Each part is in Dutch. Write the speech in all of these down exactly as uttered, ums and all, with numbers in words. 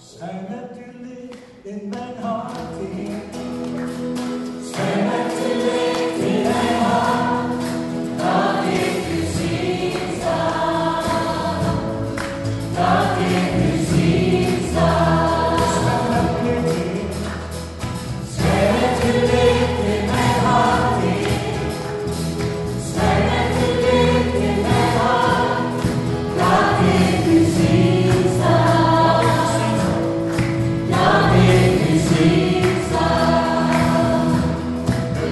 Stand at the lake in Manhattan. Stand at the lake in Manhattan. Not if you see sun. Not if you see sun. Stand at the lake. Stand at the lake in Manhattan. Stand at the lake in Manhattan. Not if you see sun. Not if you see sun.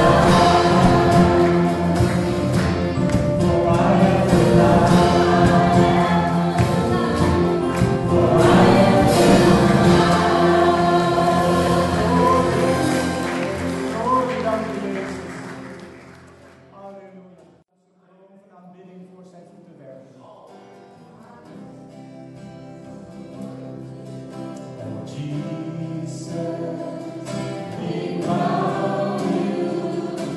Jesus, we call you.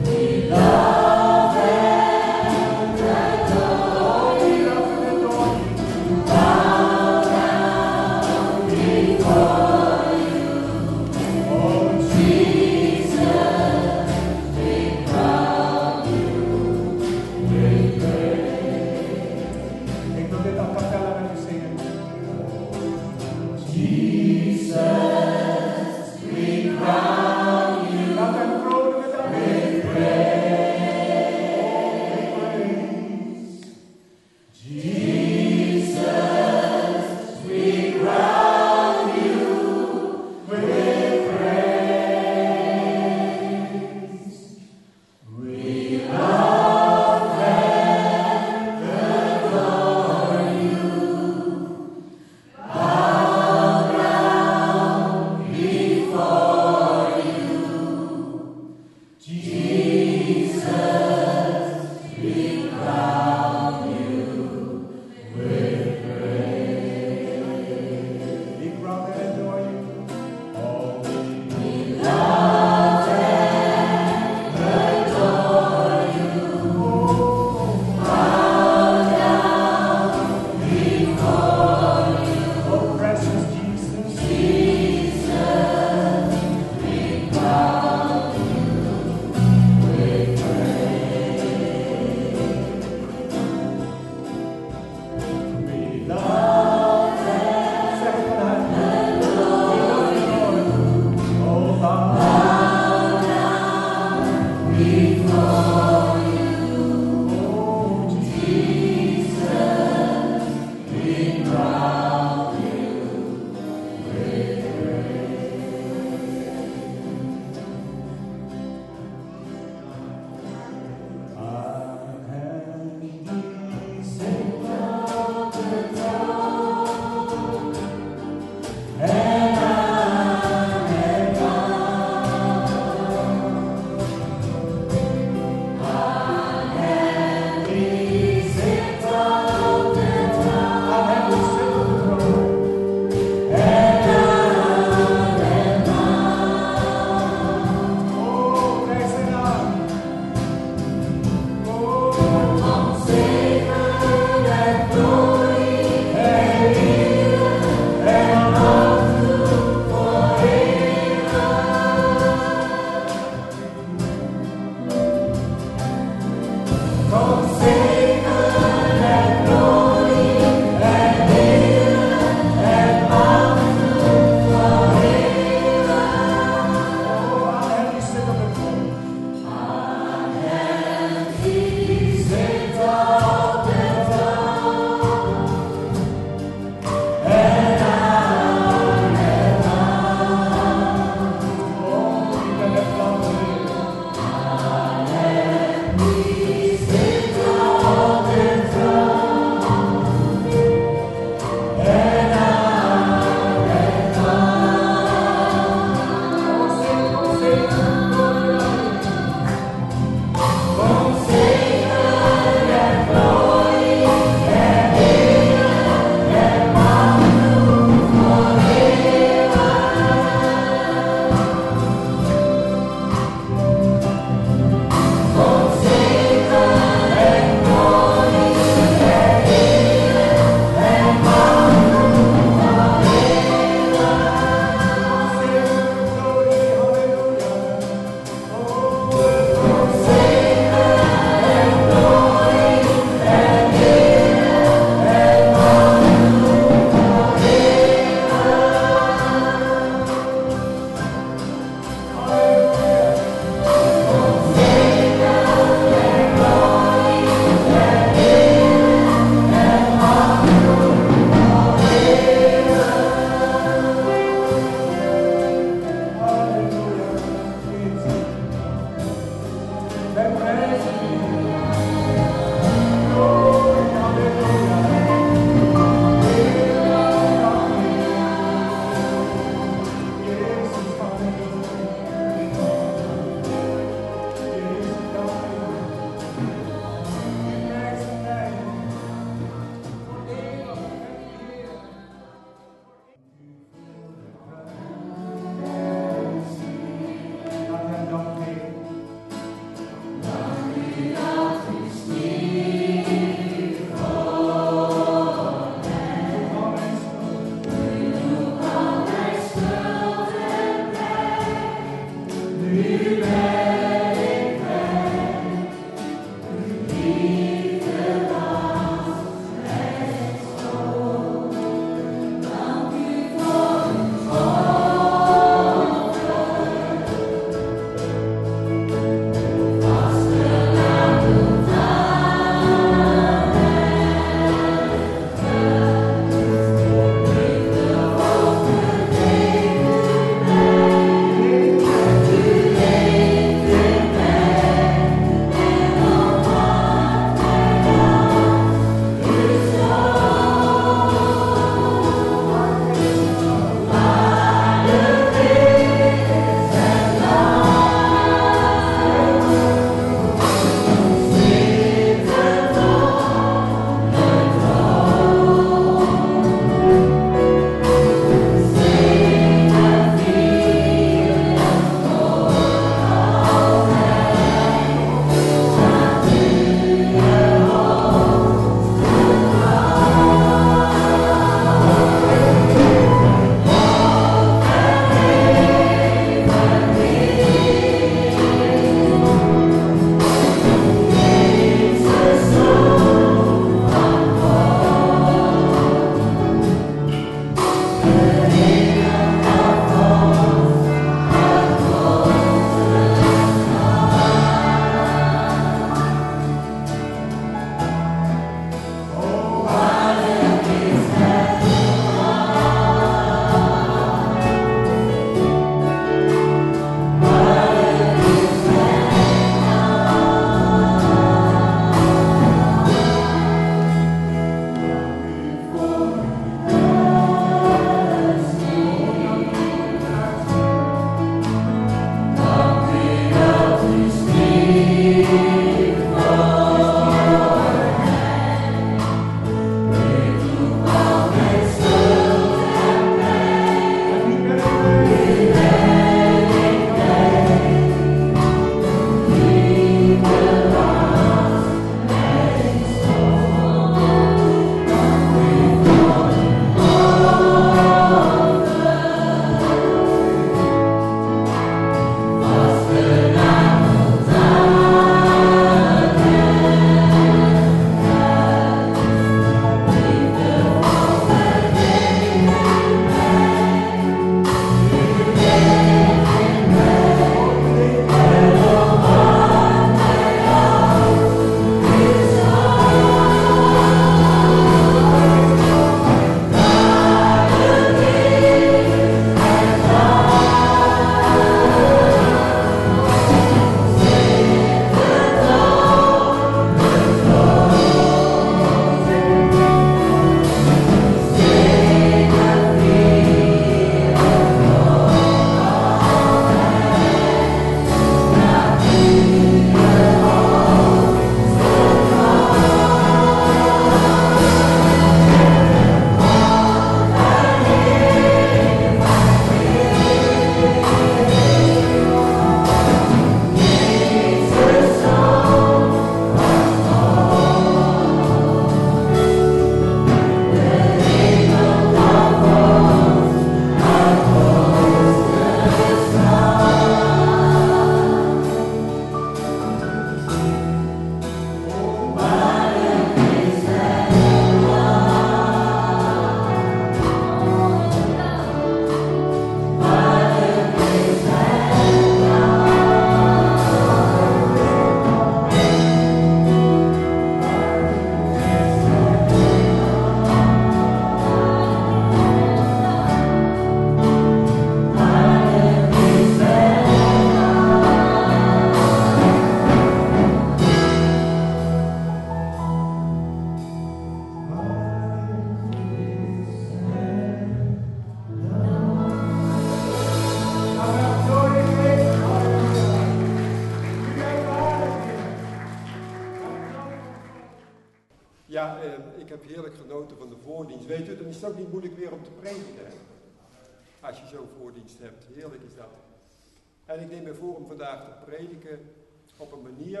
ja, eh, ik heb heerlijk genoten van de voordienst. Weet u, dan is het ook niet moeilijk weer om te prediken. Hè? Als je zo'n voordienst hebt. Heerlijk is dat. En ik neem me voor om vandaag te prediken op een manier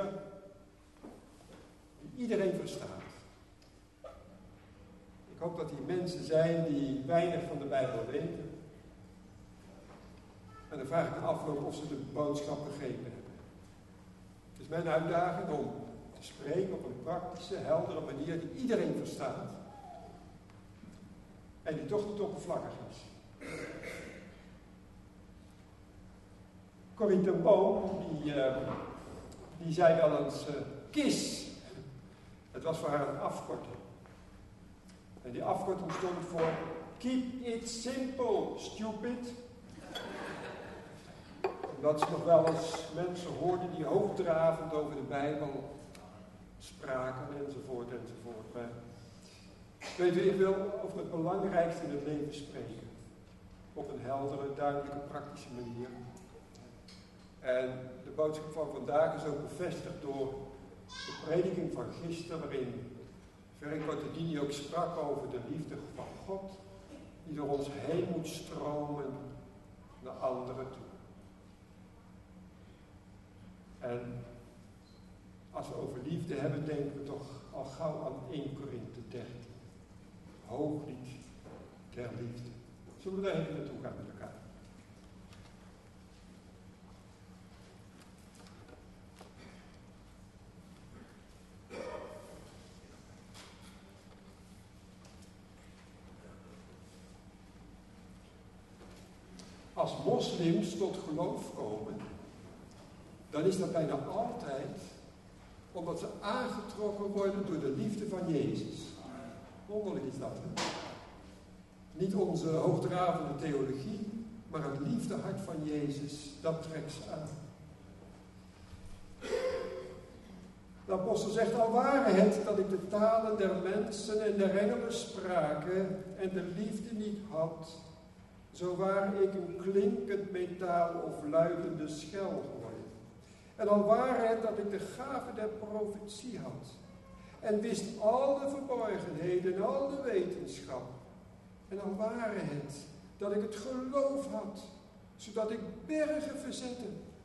die iedereen verstaat. Ik hoop dat hier mensen zijn die weinig van de Bijbel weten. En dan vraag ik me af of ze de boodschap begrepen hebben. Het is mijn uitdaging om te spreken op een praktische, heldere manier die iedereen verstaat. En die toch niet oppervlakkig is. Corrie ten Boom, die, uh, die zei wel eens uh, KISS. Het was voor haar een afkorting. En die afkorting stond voor Keep it simple, stupid. Dat ze nog wel eens mensen hoorden die hoogdravend over de Bijbel spraken, enzovoort, enzovoort. Maar weet u, ik wil over het belangrijkste in het leven spreken. Op een heldere, duidelijke, praktische manier. En de boodschap van vandaag is ook bevestigd door de prediking van gisteren, waarin Ferry Cortadini ook sprak over de liefde van God, die door ons heen moet stromen naar anderen toe. En als we over liefde hebben, denken we toch al gauw aan Eerste Korinthe dertien. Hooglied der liefde. Zullen we daar even naartoe gaan met elkaar? Als moslims tot geloof komen, dan is dat bijna altijd omdat ze aangetrokken worden door de liefde van Jezus. Wonderlijk is dat, hè? Niet onze hoogdravende theologie, maar het liefdehart van Jezus, dat trekt ze aan. De apostel zegt, al ware het dat ik de talen der mensen en der engelen spraken en de liefde niet had, zo ware ik een klinkend metaal of luidende schel geworden. En al ware het dat ik de gave der profetie had, en wist al de verborgenheden en al de wetenschap, en al ware het dat ik het geloof had, zodat ik bergen verzette,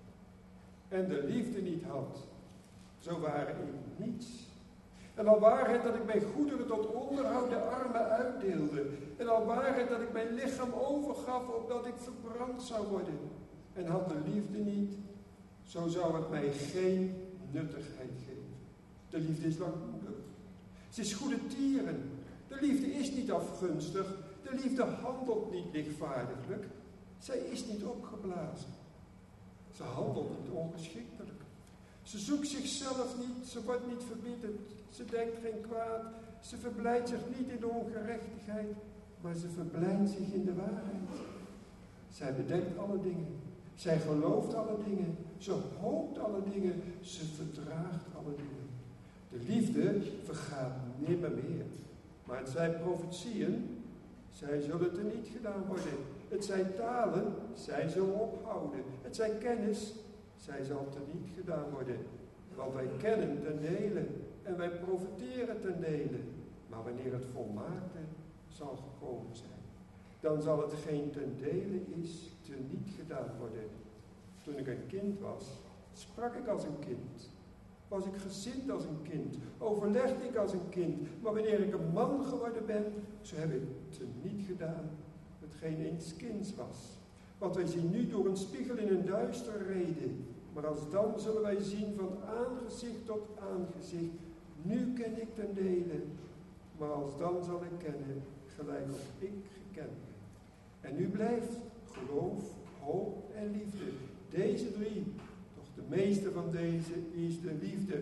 en de liefde niet had, zo ware ik niets. En al ware het dat ik mijn goederen tot onderhoud de armen uitdeelde, en al ware het dat ik mijn lichaam overgaf, opdat ik verbrand zou worden, en had de liefde niet, zo zou het mij geen nuttigheid geven. De liefde is langmoedig. Ze is goede tieren. De liefde is niet afgunstig. De liefde handelt niet lichtvaardiglijk. Zij is niet opgeblazen. Ze handelt niet ongeschiktelijk. Ze zoekt zichzelf niet. Ze wordt niet verbitterd. Ze denkt geen kwaad. Ze verblijdt zich niet in de ongerechtigheid. Maar ze verblijdt zich in de waarheid. Zij bedenkt alle dingen. Zij gelooft alle dingen. Ze hoopt alle dingen. Ze verdraagt alle dingen. De liefde vergaat nimmer meer. Maar het zijn profetieën. Zij zullen er niet gedaan worden. Het zijn talen. Zij zullen ophouden. Het zijn kennis. Zij zal er niet gedaan worden. Want wij kennen ten dele. En wij profiteren ten dele. Maar wanneer het volmaakte zal gekomen zijn, dan zal het geen ten dele is te niet gedaan worden. Toen ik een kind was, sprak ik als een kind. Was ik gezind als een kind. Overlegde ik als een kind. Maar wanneer ik een man geworden ben, zo heb ik te niet gedaan hetgeen eens kinds was. Want wij zien nu door een spiegel in een duister reden. Maar alsdan zullen wij zien van aangezicht tot aangezicht. Nu ken ik ten dele. Maar alsdan zal ik kennen, gelijk als ik gekend ben. En nu blijft geloof, hoop en liefde. Deze drie, toch de meeste van deze, is de liefde.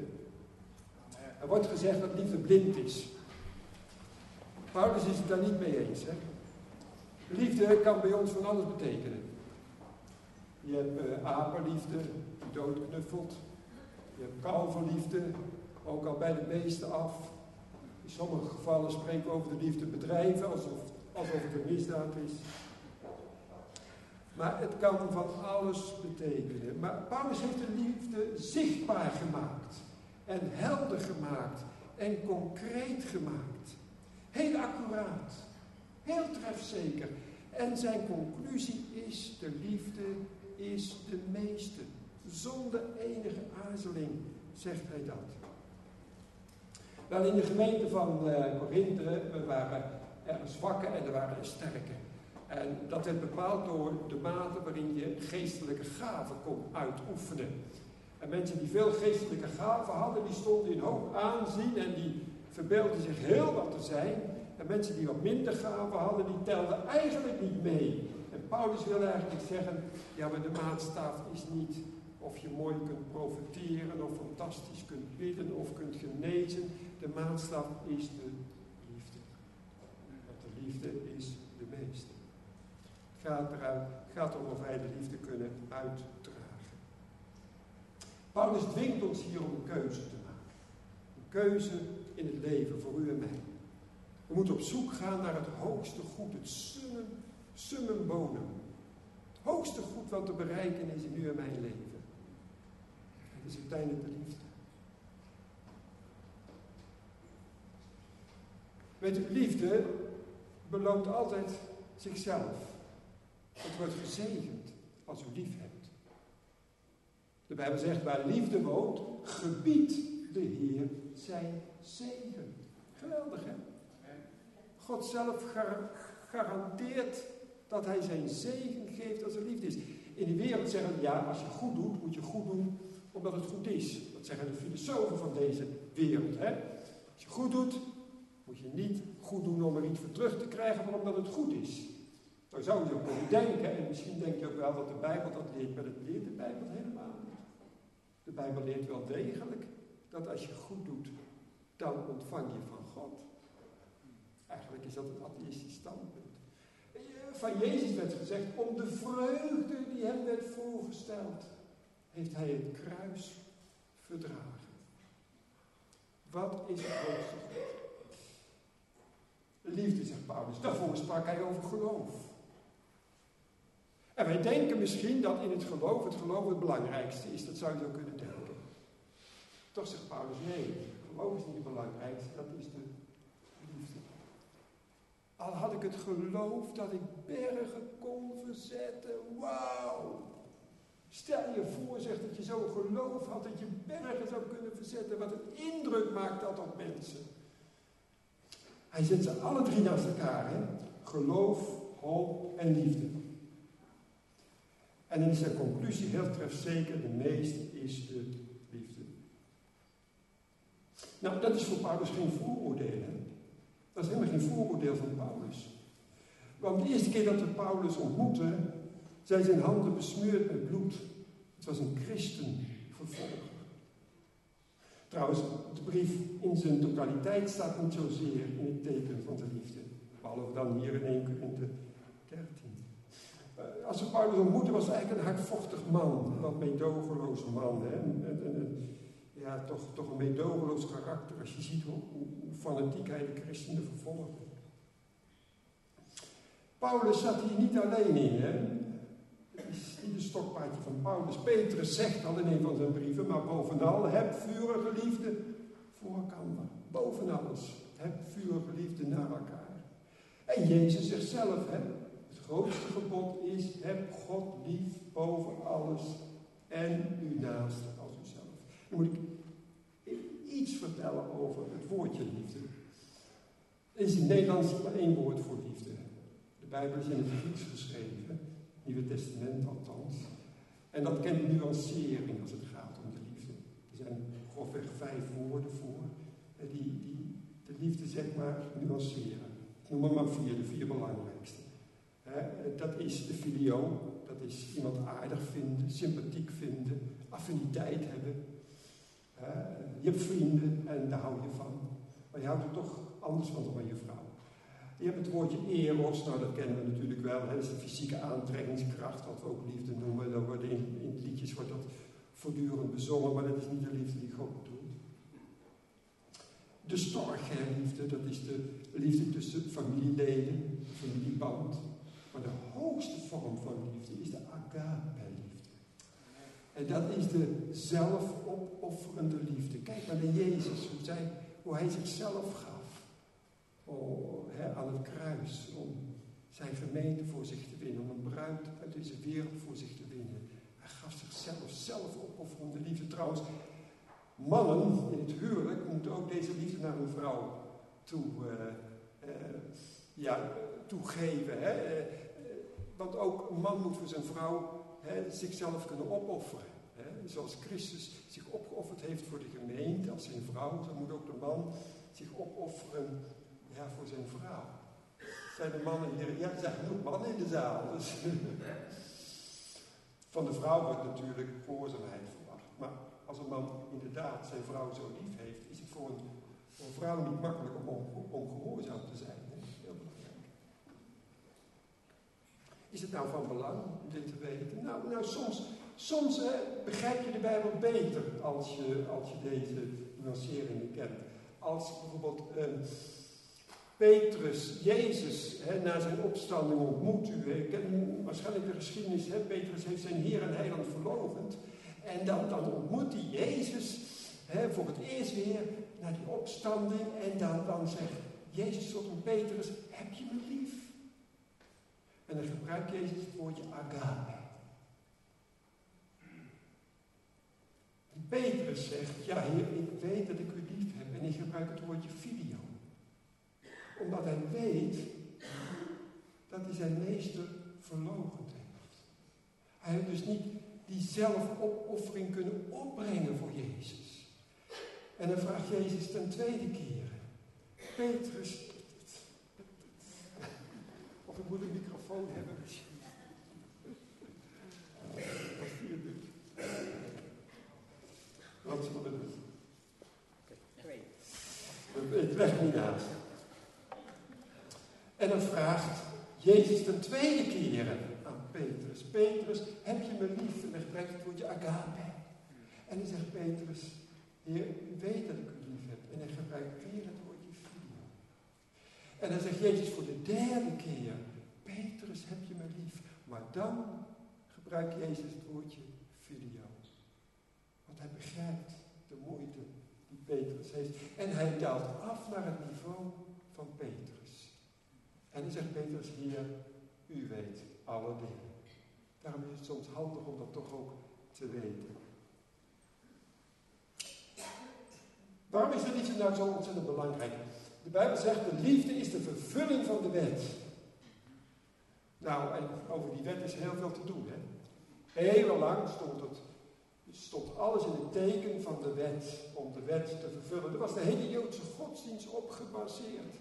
Er wordt gezegd dat liefde blind is. Paulus is het daar niet mee eens. Hè? Liefde kan bij ons van alles betekenen. Je hebt uh, apenliefde, die dood knuffelt. Je hebt kalverliefde, ook al bij de beesten af. In sommige gevallen spreken we over de liefde bedrijven, alsof, alsof het een misdaad is. Maar het kan van alles betekenen. Maar Paulus heeft de liefde zichtbaar gemaakt. En helder gemaakt. en concreet gemaakt. Heel accuraat. Heel trefzeker. En zijn conclusie is, de liefde is de meeste. Zonder enige aarzeling zegt hij dat. Wel, in de gemeente van uh, Korinthe, we waren er zwakke en er waren er sterke. En dat werd bepaald door de mate waarin je geestelijke gaven kon uitoefenen. En mensen die veel geestelijke gaven hadden, die stonden in hoog aanzien en die verbeelden zich heel wat te zijn. En mensen die wat minder gaven hadden, die telden eigenlijk niet mee. En Paulus wil eigenlijk zeggen, ja, maar de maatstaf is niet of je mooi kunt profiteren, of fantastisch kunt bidden, of kunt genezen. De maatstaf is de liefde. Want de liefde is de meeste. Het gaat, eruit, het gaat erom of wij de liefde kunnen uitdragen. Paulus dwingt ons hier om een keuze te maken. Een keuze in het leven voor u en mij. We moeten op zoek gaan naar het hoogste goed, het summum, summum bonum. Het hoogste goed wat te bereiken is in u en mijn leven. Dat is uiteindelijk de liefde. Weet u, liefde beloont altijd zichzelf. Het wordt gezegend als u lief hebt. De Bijbel zegt, waar liefde woont, gebiedt de Heer zijn zegen. Geweldig, hè? God zelf gar- garandeert dat hij zijn zegen geeft als er liefde is. In de wereld zeggen we, ja, als je goed doet, moet je goed doen omdat het goed is. Dat zeggen de filosofen van deze wereld. Hè? Als je goed doet, moet je niet goed doen om er iets voor terug te krijgen, maar omdat het goed is. Daar zou je ook kunnen denken, en misschien denk je ook wel dat de Bijbel dat leert, maar dat leert de Bijbel helemaal niet. De Bijbel leert wel degelijk dat als je goed doet, dan ontvang je van God. Eigenlijk is dat een atheïstisch standpunt. Van Jezus werd gezegd, om de vreugde die hem werd voorgesteld, heeft hij het kruis verdragen. Wat is het hoogste goed? Liefde, zegt Paulus. Daarvoor sprak hij over geloof. En wij denken misschien dat in het geloof, het geloof het belangrijkste is. Dat zou je zo kunnen denken. Toch zegt Paulus, nee, geloof is niet het belangrijkste, dat is de liefde. Al had ik het geloof dat ik bergen kon verzetten, wauw! Stel je voor, zegt dat je zo'n geloof had dat je bergen zou kunnen verzetten. Wat een indruk maakt dat op mensen. Hij zet ze alle drie naast elkaar, hè? Geloof, hoop en liefde. En in zijn conclusie heel trefzeker, de meeste is de liefde. Nou, dat is voor Paulus geen vooroordeel. Hè? Dat is helemaal geen vooroordeel van Paulus. Want de eerste keer dat we Paulus ontmoeten, zijn zijn handen besmeurd met bloed. Het was een christenvervolger. Trouwens, de brief in zijn totaliteit staat niet zozeer in het teken van de liefde. Behalve dan hier in Eerste Korinthe dertien. Als we Paulus ontmoeten, was hij eigenlijk een hardvochtig man. Een meedogenloos man. Hè? Een, een, een, ja, toch, toch een meedogenloos karakter. Als je ziet hoe, hoe, hoe fanatiek hij de christenen vervolgde. Paulus zat hier niet alleen in. Hè? Het is niet een stokpaardje van Paulus. Petrus zegt al in een van zijn brieven, maar bovenal, heb vurige liefde voor elkaar. Boven alles, heb vurige liefde naar elkaar. En Jezus zegt zelf, hè, het grootste gebod is, heb God lief boven alles en uw naaste als uzelf. Dan moet ik iets vertellen over het woordje liefde. Er is in het Nederlands maar één woord voor liefde. De Bijbel is in het Grieks geschreven, het Nieuwe Testament althans. En dat kent nuancering als het gaat om de liefde. Er zijn grofweg vijf woorden voor die, die de liefde zeg maar nuanceren. Ik noem er maar vier, de vier belangrijkste. He, dat is de filio, dat is iemand aardig vinden, sympathiek vinden, affiniteit hebben. He, je hebt vrienden en daar hou je van. Maar je houdt er toch anders van dan van je vrouw. Je hebt het woordje eros, nou dat kennen we natuurlijk wel. Hè? Dat is de fysieke aantrekkingskracht, wat we ook liefde noemen. Dan worden in, in liedjes wordt dat voortdurend bezongen, maar dat is niet de liefde die God bedoelt. De storge-liefde, dat is de liefde tussen familieleden, familieband. Maar de hoogste vorm van liefde is de agape-liefde. En dat is de zelfopofferende liefde. Kijk maar naar Jezus, hoe, zij, hoe hij zichzelf gaf oh, hè, aan het kruis om zijn gemeente voor zich te winnen, om een bruid uit deze wereld voor zich te winnen. Hij gaf zichzelf zelf opofferende liefde. Trouwens, mannen in het huwelijk moeten ook deze liefde naar hun vrouw toe, uh, uh, ja, toegeven. Hè? Uh, want ook een man moet voor zijn vrouw hè, zichzelf kunnen opofferen. Hè? Zoals Christus zich opgeofferd heeft voor de gemeente als zijn vrouw, zo moet ook de man zich opofferen ja, voor zijn vrouw. Zijn de mannen hier? Ja, er zijn genoeg mannen in de zaal. Dus van de vrouw wordt natuurlijk gehoorzaamheid verwacht. Maar als een man inderdaad zijn vrouw zo lief heeft, is het voor een, voor een vrouw niet makkelijk om, om, om gehoorzaam te zijn. Dat is heel belangrijk. Is het nou van belang om dit te weten? Nou, nou soms, soms eh, begrijp je de Bijbel beter als je, als je deze nuanceringen kent. Als bijvoorbeeld eh, Petrus, Jezus, hè, na zijn opstanding ontmoet. U kent waarschijnlijk de geschiedenis. Hè? Petrus heeft zijn Heer en Heiland verloochend. En dan, dan ontmoet hij Jezus hè, voor het eerst weer naar die opstanding. En dan, dan zegt Jezus tot een Petrus, heb je me lief? En dan gebruikt Jezus het woordje agape. En Petrus zegt, ja Heer, ik weet dat ik u lief heb. En ik gebruik het woordje filio. Omdat hij weet dat hij zijn meester verloochend heeft. Hij heeft dus niet die zelfopoffering kunnen opbrengen voor Jezus. En dan vraagt Jezus ten tweede keer. Petrus, of ik moet een microfoon hebben misschien. Wat hier doet. Wat zullen we doen? Ik leg niet naast. En dan vraagt Jezus ten tweede keer aan Petrus. Petrus, heb je me lief? En dan gebruikt het woordje agape. En dan zegt Petrus, Heer, u weet dat ik u lief heb. En hij gebruikt weer het woordje filio. En dan zegt Jezus voor de derde keer, Petrus, heb je me lief? Maar dan gebruikt Jezus het woordje filio. Want hij begrijpt de moeite die Petrus heeft. En hij daalt af naar het niveau van Petrus. En dan zegt Petrus, Heer, u weet alle dingen. Daarom is het soms handig om dat toch ook te weten. Waarom is de liefde nou zo ontzettend belangrijk? De Bijbel zegt, de liefde is de vervulling van de wet. Nou, en over die wet is heel veel te doen. Hè? Eeuwenlang stond het, stond alles in het teken van de wet, om de wet te vervullen. Daar was de hele Joodse godsdienst op gebaseerd.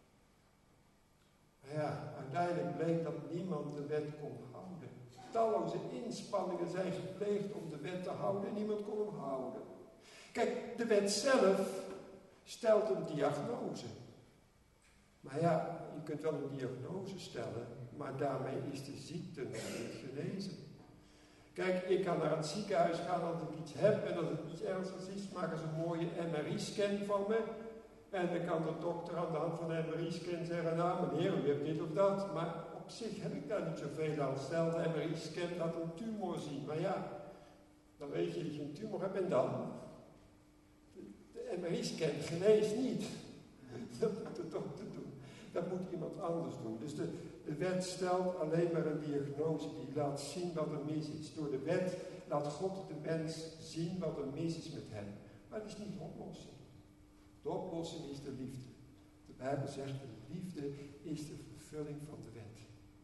Ja, uiteindelijk bleek dat niemand de wet kon houden. Talloze inspanningen zijn gepleegd om de wet te houden en niemand kon hem houden. Kijk, de wet zelf stelt een diagnose. Maar ja, je kunt wel een diagnose stellen, maar daarmee is de ziekte nog niet genezen. Kijk, ik kan naar het ziekenhuis gaan als ik iets heb en als het iets ernstigs is, maken ze een mooie M R I-scan van me. En dan kan de dokter aan de hand van een M R I-scan zeggen, nou meneer, u hebt dit of dat. Maar op zich heb ik daar niet zoveel aan. Stel, de M R I-scan laat een tumor zien. Maar ja, dan weet je dat je een tumor hebt en dan. De M R I-scan geneest niet. Dat moet de dokter doen. Dat moet iemand anders doen. Dus de, de wet stelt alleen maar een diagnose die laat zien wat er mis is. Door de wet laat God de mens zien wat er mis is met hem. Maar het is niet de oplossing. De oplossing is de liefde. De Bijbel zegt, de liefde is de vervulling van de wet.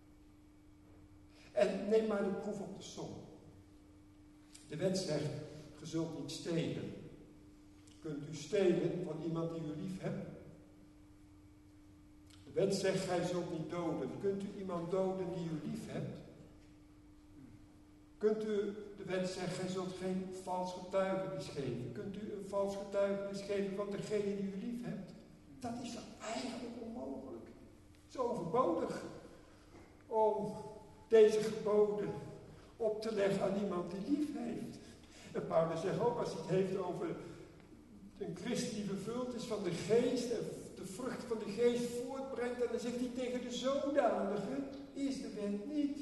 En neem maar de proef op de som. De wet zegt, je zult niet stelen. Kunt u stelen van iemand die u lief hebt? De wet zegt, gij zult niet doden. Kunt u iemand doden die u lief hebt? Kunt u, de wet zegt, gij zult geen vals getuigenis geven. Kunt u een vals getuigenis geven van degene die u lief hebt? Dat is toch eigenlijk onmogelijk. Het is overbodig om deze geboden op te leggen aan iemand die lief heeft. En Paulus zegt ook, als hij het heeft over een christen die vervuld is van de geest en de vrucht van de geest voortbrengt, en dan zegt hij tegen de zodanige, is de wet niet.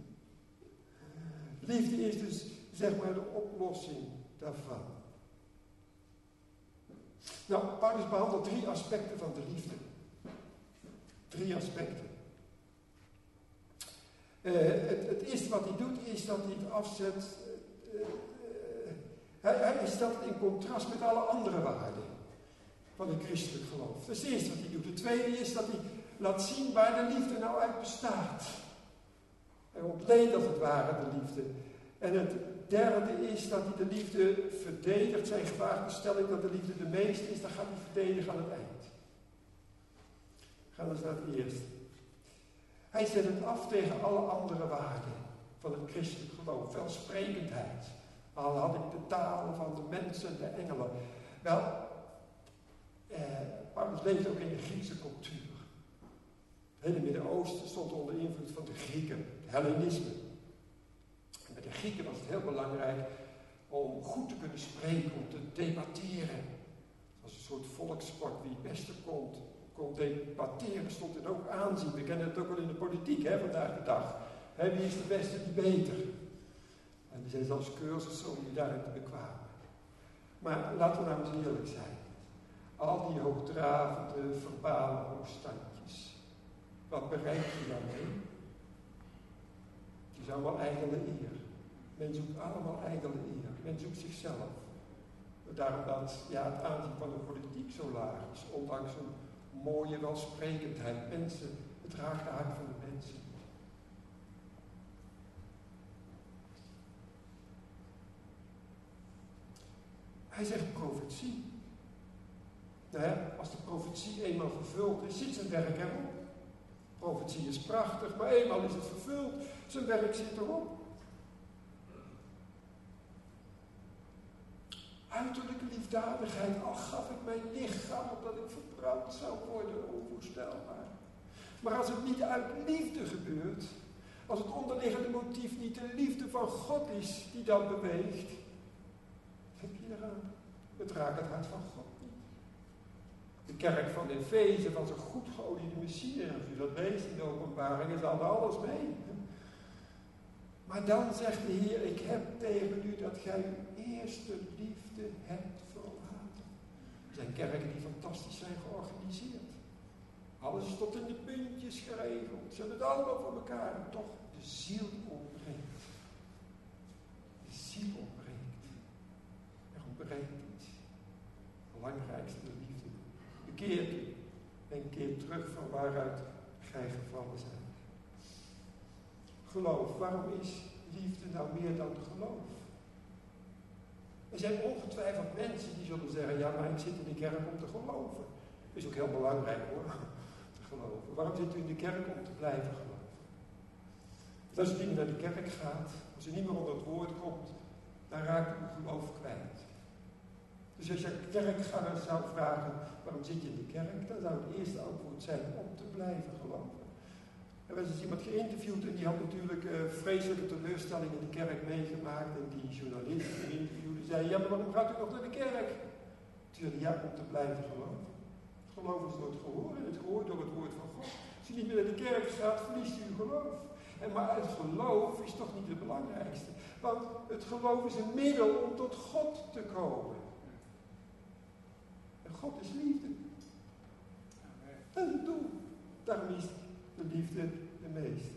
Liefde is dus, zeg maar, de oplossing daarvan. Nou, Paulus behandelt drie aspecten van de liefde. Drie aspecten. Uh, het, het eerste wat hij doet is dat hij het afzet. Uh, uh, hij, hij stelt het in contrast met alle andere waarden van het christelijk geloof. Dat is het eerste wat hij doet. Het tweede is dat hij laat zien waar de liefde nou uit bestaat. Hij ontleedt als het ware de liefde. En het derde is dat hij de liefde verdedigt. Zijn gewaagde stelling dat de liefde de meeste is, dan gaat hij verdedigen aan het eind. Gaan we eens naar het eerste. Hij zet het af tegen alle andere waarden van het christelijk geloof. Welsprekendheid. Al had ik de talen van de mensen en de engelen. Wel, eh, Paulus leefde ook in de Griekse cultuur. Het hele Midden-Oosten stond onder invloed van de Grieken, het Hellenisme. En bij de Grieken was het heel belangrijk om goed te kunnen spreken, om te debatteren. Als een soort volkssport, wie het beste kon, kon debatteren, stond het ook aanzien. We kennen het ook wel in de politiek, hè, vandaag de dag. Hè, wie is de beste, die beter? En er zijn zelfs cursussen om je daarin te bekwamen. Maar laten we nou eens eerlijk zijn. Al die hoogdravende, verbale hoogstandjes. Wat bereikt je daarmee? Het is allemaal ijdele eer. Men zoekt allemaal ijdele eer. Men zoekt zichzelf. Daarom dat ja, het aanzien van de politiek zo laag is. Ondanks een mooie welsprekendheid. Mensen, het raakt de hart van de mensen. Hij zegt profetie. Nou ja, als de profetie eenmaal vervuld is, zit zijn werk erop. Profetie is prachtig, maar eenmaal is het vervuld. Zijn werk zit erop. Uiterlijke liefdadigheid, al gaf ik mijn lichaam opdat ik verbrand zou worden, onvoorstelbaar. Maar als het niet uit liefde gebeurt, als het onderliggende motief niet de liefde van God is die dat beweegt, heb je eraan. Het raakt het hart van God niet. De kerk van Efeze was een goed geoliede machine. Als u dat leest in de openbaringen, ze hadden alles mee. Maar dan zegt de Heer, ik heb tegen u dat gij uw eerste liefde hebt verlaten. Er zijn kerken die fantastisch zijn georganiseerd. Alles is tot in de puntjes geregeld. Ze hebben het allemaal voor elkaar. En toch, de ziel ontbreekt. De ziel ontbreekt. Er ontbreekt iets. Het belangrijkste, de liefde. Bekeert u en keer terug van waaruit gij gevallen zijn. Geloof. Waarom is liefde nou meer dan geloof? Er zijn ongetwijfeld mensen die zullen zeggen, ja, maar ik zit in de kerk om te geloven. Dat is ook heel belangrijk hoor, te geloven. Waarom zit u in de kerk om te blijven geloven? Want als u niet meer naar de kerk gaat, als u niet meer onder het woord komt, dan raakt u uw geloof kwijt. Dus als je een kerkganger zou vragen, waarom zit je in de kerk? Dan zou het eerste antwoord zijn om te blijven geloven. Er was eens iemand geïnterviewd en die had natuurlijk uh, vreselijke teleurstelling in de kerk meegemaakt. En die journalist die interviewde zei, ja, maar waarom gaat u nog naar de kerk? Toen zei hij, ja, om te blijven geloven. Het geloof is door het gehoor en het gehoor door het woord van God. Als u niet meer naar de kerk gaat, verliest u uw geloof. En maar het geloof is toch niet het belangrijkste. Want het geloof is een middel om tot God te komen. En God is liefde. Dat is het doel. Daarom is de liefde de meeste.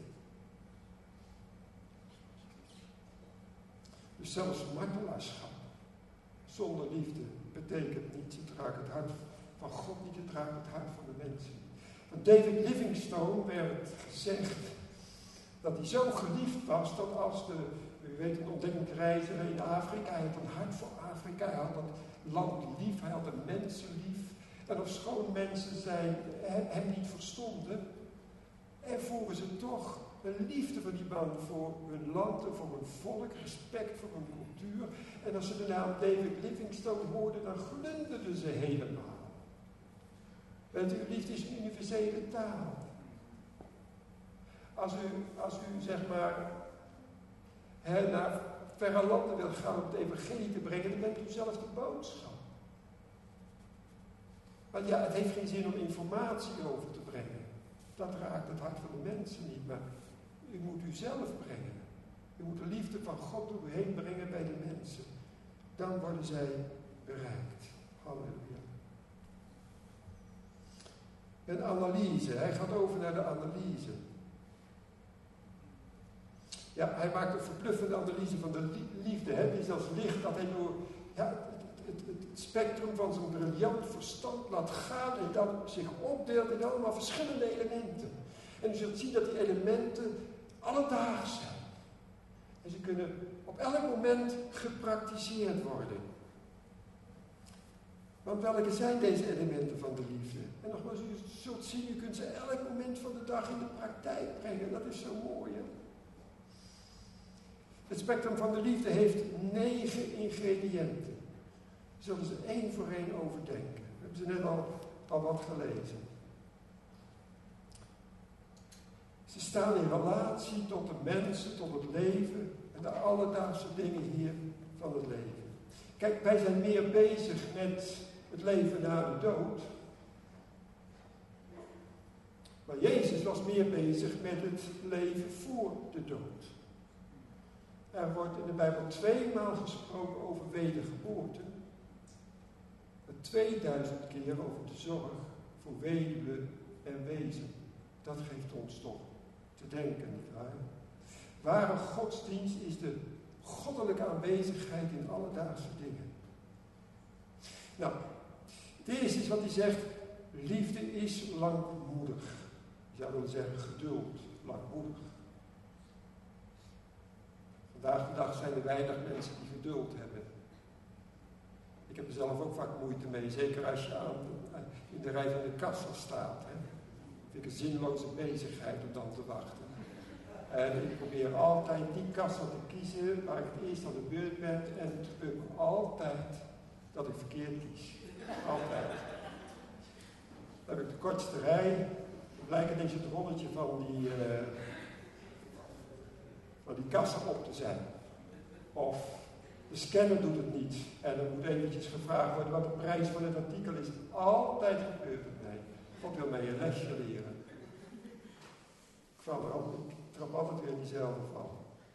Dus zelfs martelaarschap zonder liefde betekent niets. Het raakt het hart van God niet, het raakt het hart van de mensen. Van David Livingstone werd gezegd dat hij zo geliefd was dat als de, u weet, een ontdekkingsreiziger in Afrika, hij had een hart voor Afrika, hij had dat land lief, hij had de mensen lief. En ofschoon mensen zijn, hem niet verstonden, ervoeren ze toch een liefde van die man voor hun land en voor hun volk, respect voor hun cultuur. En als ze de naam David Livingstone hoorden, dan glunderden ze helemaal. Want uw liefde is een universele taal. Als u, als u zeg maar he, naar verre landen wilt gaan om het evangelie te brengen, dan bent u zelf de boodschap. Want ja, het heeft geen zin om informatie over te brengen. Dat raakt het hart van de mensen niet, maar u moet u zelf brengen. U moet de liefde van God door u heen brengen bij de mensen. Dan worden zij bereikt. Halleluja. Een analyse. Hij gaat over naar de analyse. Ja, hij maakt een verbluffende analyse van de liefde. Hè? Die is als licht dat hij door ja, het, het, het, het spectrum van zijn briljant verstand laat gaan en dan zich opdeelt in allemaal verschillende elementen. En u zult zien dat die elementen alledaags zijn. En ze kunnen op elk moment gepraktiseerd worden. Want welke zijn deze elementen van de liefde? En nogmaals, u zult zien, u kunt ze elk moment van de dag in de praktijk brengen. Dat is zo mooi, hè? Het spectrum van de liefde heeft negen ingrediënten. We zullen ze één voor één overdenken. We hebben ze net al, al wat gelezen. Ze staan in relatie tot de mensen, tot het leven en de alledaagse dingen hier van het leven. Kijk, wij zijn meer bezig met het leven na de dood. Maar Jezus was meer bezig met het leven voor de dood. Er wordt in de Bijbel tweemaal gesproken over wedergeboorte. En tweeduizend keer over de zorg voor weduwen en wezen. Dat geeft ons toch te denken, nietwaar? Ware godsdienst is de goddelijke aanwezigheid in alledaagse dingen. Nou, het eerste is wat hij zegt, liefde is langmoedig. Je zou willen zeggen geduld, langmoedig. Vandaag de dag zijn er weinig mensen die geduld hebben. Ik heb er zelf ook vaak moeite mee, zeker als je aan, in de rij van de kassa staat. Hè. Vind ik een zinloze bezigheid om dan te wachten. En ik probeer altijd die kassa te kiezen waar ik het eerst aan de beurt ben. En het gebeurt me altijd dat ik verkeerd kies. Altijd. Dan heb ik de kortste rij. Dan blijkt ineens het rolletje van die, uh, van die kassa op te zijn. Of de scanner doet het niet. En dan moet eventjes gevraagd worden wat de prijs van het artikel is. Altijd gebeurt het mij. God wil mij een lesje leren. Ik val er altijd, ik trap altijd weer in diezelfde val.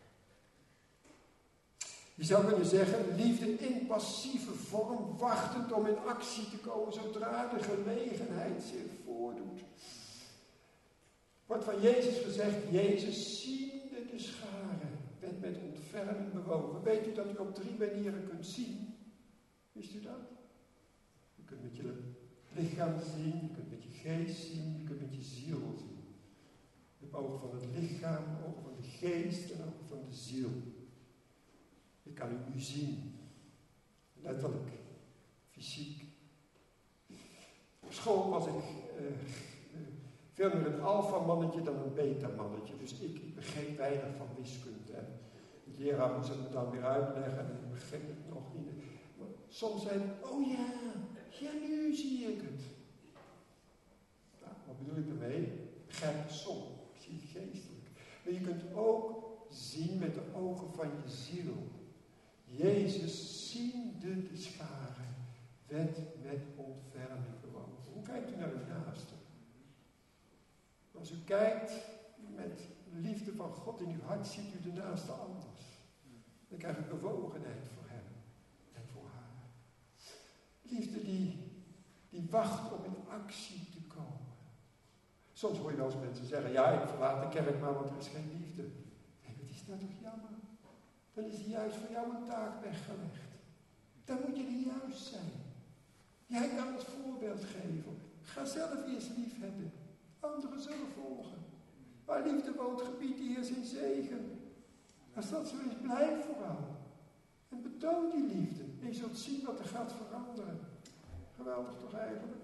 Je zou kunnen zeggen, liefde in passieve vorm, wachtend om in actie te komen zodra de gelegenheid zich voordoet. Wordt van Jezus gezegd, Jezus ziende de scharen, werd met ontferming bewogen. Weet u dat u op drie manieren kunt zien? Wist u dat? Je kunt met je lichaam zien, je kunt met je geest zien, je kunt met je ziel zien. Je hebt ogen van het lichaam, ogen van de geest en ogen van de ziel. Je kan u nu zien. Letterlijk. Fysiek. Op school was ik uh, veel meer een alfa-mannetje dan een beta-mannetje. Dus ik, ik begreep weinig van wiskunde. En de leraar moest het me dan weer uitleggen en ik begreep het nog niet. Maar soms zei hij, oh ja, ja nu zie ik het. Nou, wat bedoel ik ermee? Ik begrijp de som. Ik zie het geestelijk. Maar je kunt ook zien met de ogen van je ziel. Jezus ziende de scharen, werd met ontferming bewogen. Hoe kijkt u naar uw naaste? Als u kijkt met liefde van God in uw hart, ziet u de naaste anders. Dan krijg u bewogenheid voor hem en voor haar. Liefde die, die wacht om in actie te komen. Soms hoor je wel eens mensen zeggen, ja, ik verlaat de kerk maar, want er is geen liefde. Nee, wat is dat toch jammer? Dan is er juist voor jou een taak weggelegd. Dan moet je er juist zijn. Jij kan het voorbeeld geven. Ga zelf eerst lief hebben. Anderen zullen volgen. Waar liefde woont, gebied die eerst in zegen. Als dat zo is, blijf vooral. En betoon die liefde. En je zult zien wat er gaat veranderen. Geweldig toch eigenlijk?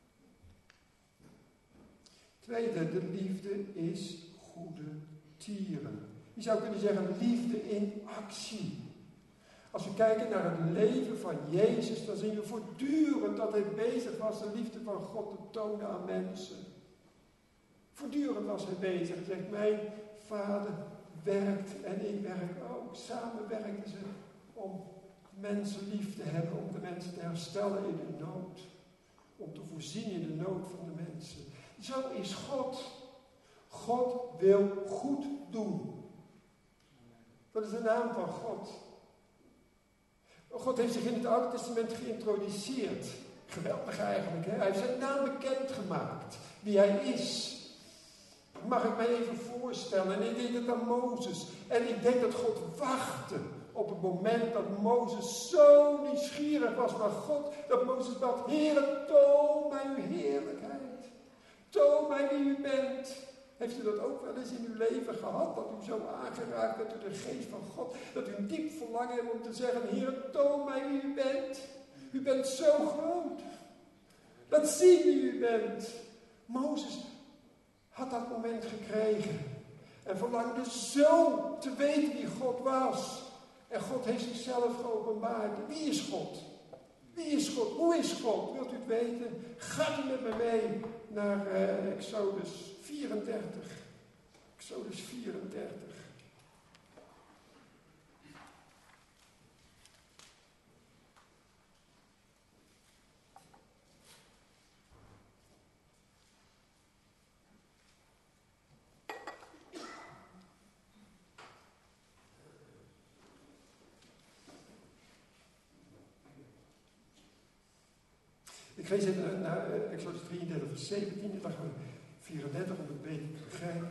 Tweede, de liefde is goede tieren. Je zou kunnen zeggen, liefde in actie. Als we kijken naar het leven van Jezus, dan zien we voortdurend dat hij bezig was de liefde van God te tonen aan mensen. Voortdurend was hij bezig. Hij zegt, mijn vader werkt en ik werk ook. Samen werkten ze om mensen lief te hebben, om de mensen te herstellen in hun nood. Om te voorzien in de nood van de mensen. Zo is God. God wil goed doen. Dat is de naam van God. God heeft zich in het Oude Testament geïntroduceerd. Geweldig eigenlijk. Hè? Hij heeft zijn naam bekendgemaakt. wie hij is. Mag ik mij even voorstellen. En ik deed het aan Mozes. En ik denk dat God wachtte op het moment dat Mozes zo nieuwsgierig was naar God. Dat Mozes bad, Heere, toon mij uw heerlijkheid. Toon mij wie u bent. Heeft u dat ook wel eens in uw leven gehad? Dat u zo aangeraakt bent door de geest van God. Dat u een diep verlangen hebt om te zeggen, Heere, toon mij wie u bent. U bent zo groot. Laat zien wie u bent. Mozes had dat moment gekregen. En verlangde zo te weten wie God was. En God heeft zichzelf geopenbaard. Wie is God? Wie is God? Hoe is God? Wilt u het weten? Gaat u met me mee naar uh, Exodus vierendertig. Exodus vierendertig. Ik lees even naar uh, Exodus drieëndertig, vers zeventien, en dan gaan we vierendertig om het beter te begrijpen.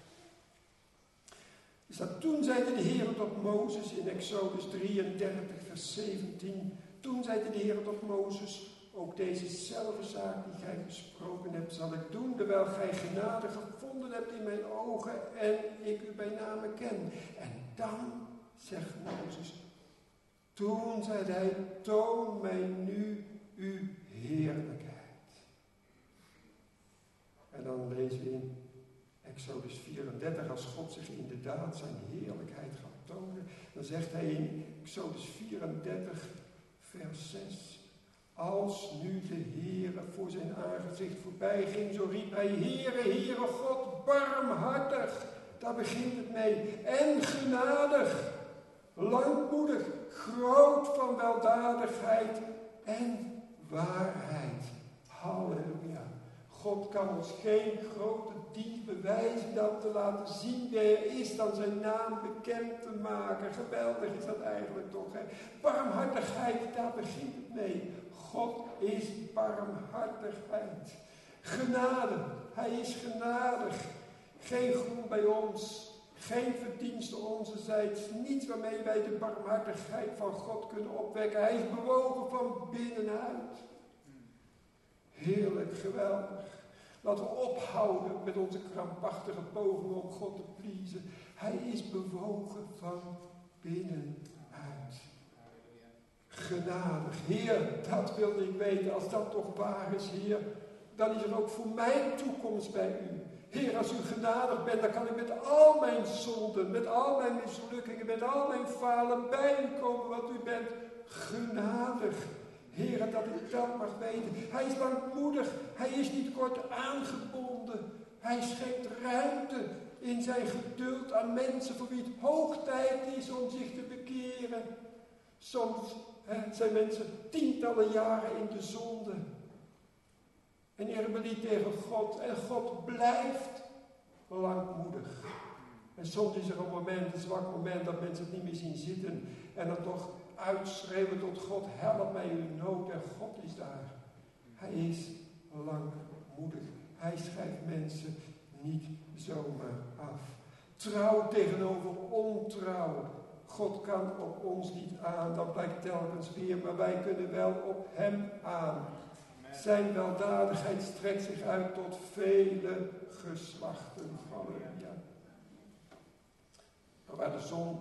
Er staat, toen zeide de Heer tot Mozes in Exodus drieëndertig, vers zeventien. Toen zeide de Heer tot Mozes, ook dezezelfde zaak die gij gesproken hebt, zal ik doen, terwijl gij genade gevonden hebt in mijn ogen en ik u bij name ken. En dan, zegt Mozes, toen zeide hij, toon mij nu uw heerlijkheid. En dan lezen we in Exodus vierendertig, als God zich inderdaad zijn heerlijkheid gaat tonen, dan zegt hij in Exodus vierendertig, vers zes, als nu de Heere voor zijn aangezicht voorbij ging, zo riep hij, Heere, Heere God, barmhartig, daar begint het mee, en genadig, langmoedig, groot van weldadigheid en waarheid. Halleluja. God kan ons geen grote dienst bewijzen dan te laten zien wie hij is, dan zijn naam bekend te maken. Geweldig is dat eigenlijk toch. Hè? Barmhartigheid, daar begint het mee. God is barmhartigheid. Genade, hij is genadig. Geen grond bij ons. Geen verdienste onzerzijds, niets waarmee wij de barmhartigheid van God kunnen opwekken. Hij is bewogen van binnenuit. Heerlijk, geweldig. Laten we ophouden met onze krampachtige pogingen om God te pleasen. Hij is bewogen van binnenuit. Genadig. Heer, dat wilde ik weten. Als dat toch waar is, Heer, dan is er ook voor mij toekomst bij u. Heer, als u genadig bent, dan kan ik met al mijn zonden, met al mijn mislukkingen, met al mijn falen bij u komen, want u bent genadig. Heer, dat ik dat mag weten. Hij is langmoedig, hij is niet kort aangebonden. Hij schenkt ruimte in zijn geduld aan mensen voor wie het hoog tijd is om zich te bekeren. Soms hè, zijn mensen tientallen jaren in de zonde. En in rebellie tegen God. En God blijft langmoedig. En soms is er een moment, een zwak moment, dat mensen het niet meer zien zitten. En dan toch uitschreeuwen tot God, help mij in nood. En God is daar. Hij is langmoedig. Hij schrijft mensen niet zomaar af. Trouw tegenover ontrouw. God kan op ons niet aan, dat blijkt telkens weer. Maar wij kunnen wel op hem aan. Zijn weldadigheid strekt zich uit tot vele geslachten. Halleluja. Maar waar de zon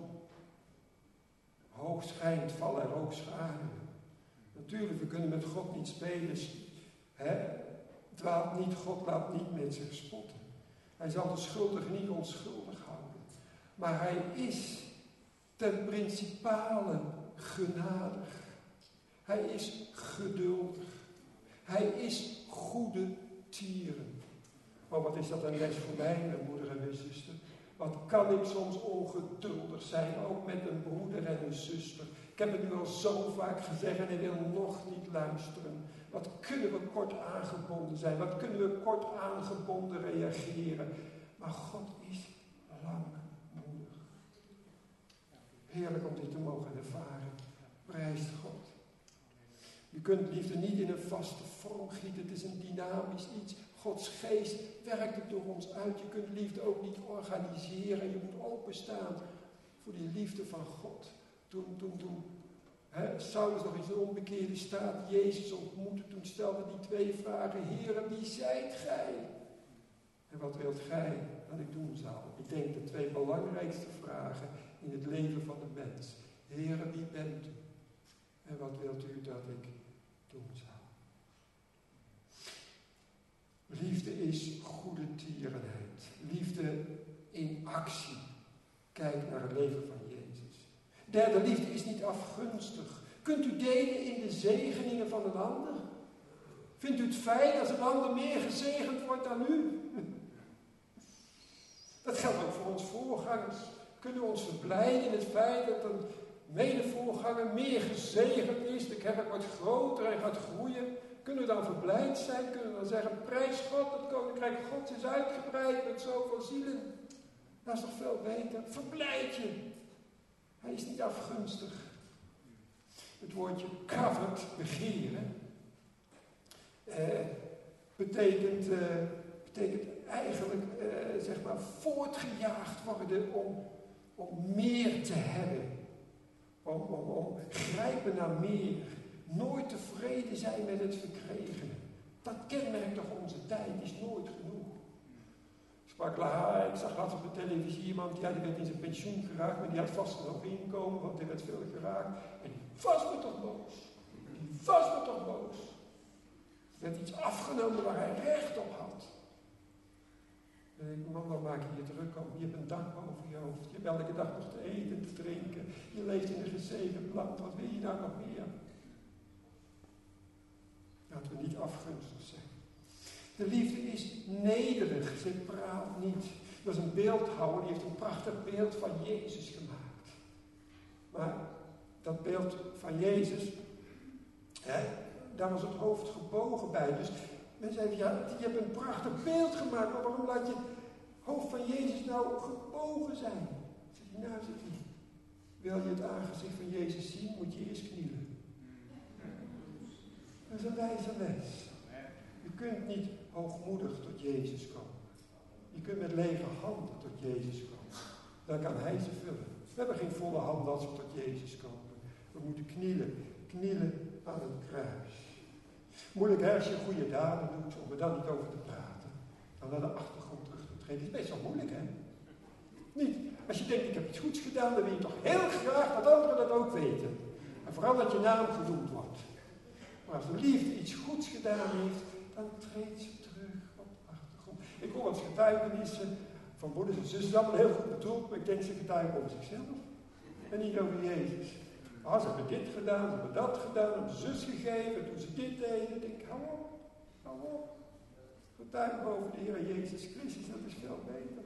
hoog schijnt, vallen er ook schaduwen. Natuurlijk, we kunnen met God niet spelen. Hè? Dwaalt niet, God laat niet met zich spotten. Hij zal de schuldige niet onschuldig houden. Maar hij is ten principale genadig. Hij is geduldig. Hij is goede tieren. Maar wat is dat een les voor mij, mijn moeder en mijn zuster? Wat kan ik soms ongeduldig zijn, ook met een broeder en een zuster. Ik heb het nu al zo vaak gezegd en ik wil nog niet luisteren. Wat kunnen we kort aangebonden zijn? Wat kunnen we kort aangebonden reageren? Maar God is langmoedig. Heerlijk om dit te mogen ervaren. Prijs God. Je kunt liefde niet in een vaste vorm gieten. Het is een dynamisch iets. Gods geest werkt het door ons uit. Je kunt liefde ook niet organiseren. Je moet openstaan voor die liefde van God. Toen, toen, toen he, Saulus nog in zijn onbekeerde staat Jezus ontmoette, toen stelde hij twee vragen. Heere, wie zijt gij? En wat wilt gij dat ik doen zal? Ik denk de twee belangrijkste vragen in het leven van de mens. Heere, wie bent u? En wat wilt u dat ik doen zal? Liefde is goede tierenheid. Liefde in actie. Kijk naar het leven van Jezus. Derde, liefde is niet afgunstig. Kunt u delen in de zegeningen van een ander? Vindt u het fijn als een ander meer gezegend wordt dan u? Dat geldt ook voor ons voorgangers. Kunnen we ons verblijden in het feit dat een medevoorganger meer gezegend is, de kerk wordt groter en gaat groeien? Kunnen we dan verblijd zijn? Kunnen we dan zeggen, prijs God, het koninkrijk Gods is uitgebreid met zoveel zielen? Dat is toch veel beter? Verblijd je. Hij is niet afgunstig. Het woordje covet, begeren, eh, betekent, eh, betekent eigenlijk eh, zeg maar voortgejaagd worden om, om meer te hebben. Om, om, om grijpen naar meer. Nooit tevreden zijn met het verkregene. Dat kenmerkt toch onze tijd, is nooit genoeg. Ik sprak laat, ik zag laatst op de televisie iemand, ja, die werd in zijn pensioen geraakt, maar die had vast een hoog inkomen, want die werd veel geraakt. En die was me toch boos. Die was me toch boos. Er werd iets afgenomen waar hij recht op had. En ik, man, wat maak je je druk om? Je hebt een dak boven je hoofd. Je hebt elke dag nog te eten, te drinken. Je leeft in een gezegend land. Wat wil je nou nog meer? Laten we niet afgunstig zijn. De liefde is nederig. Ze praat niet. Dat is een beeldhouwer. Die heeft een prachtig beeld van Jezus gemaakt. Maar dat beeld van Jezus, hè, daar was het hoofd gebogen bij. Dus men zei, ja, je hebt een prachtig beeld gemaakt, maar waarom laat je het hoofd van Jezus nou gebogen zijn? Zeg je, nou zit hij. Wil je het aangezicht van Jezus zien, moet je eerst knielen. Dat is een wijze les. Je kunt niet hoogmoedig tot Jezus komen. Je kunt met lege handen tot Jezus komen. Dan kan Hij ze vullen. We hebben geen volle handen als we tot Jezus komen. We moeten knielen, knielen aan het kruis. Moeilijk hè, als je goede daden doet, om er dan niet over te praten. Dan naar de achtergrond terug te treden. Dat is best wel moeilijk, hè? Niet. Als je denkt, ik heb iets goeds gedaan, dan wil je toch heel graag dat anderen dat ook weten. En vooral dat je naam genoemd wordt. Maar als de liefde iets goeds gedaan heeft, dan treedt ze terug op de achtergrond. Ik hoor als getuigenissen van broeders en zussen, allemaal heel goed bedoeld, maar ik denk ze getuigen over zichzelf. En niet over Jezus. Ah, ze hebben dit gedaan, ze hebben dat gedaan, hebben zus gegeven, toen ze dit deden. Ik denk, hou op, hou op. Getuigen over de Heer Jezus Christus, dat is veel beter.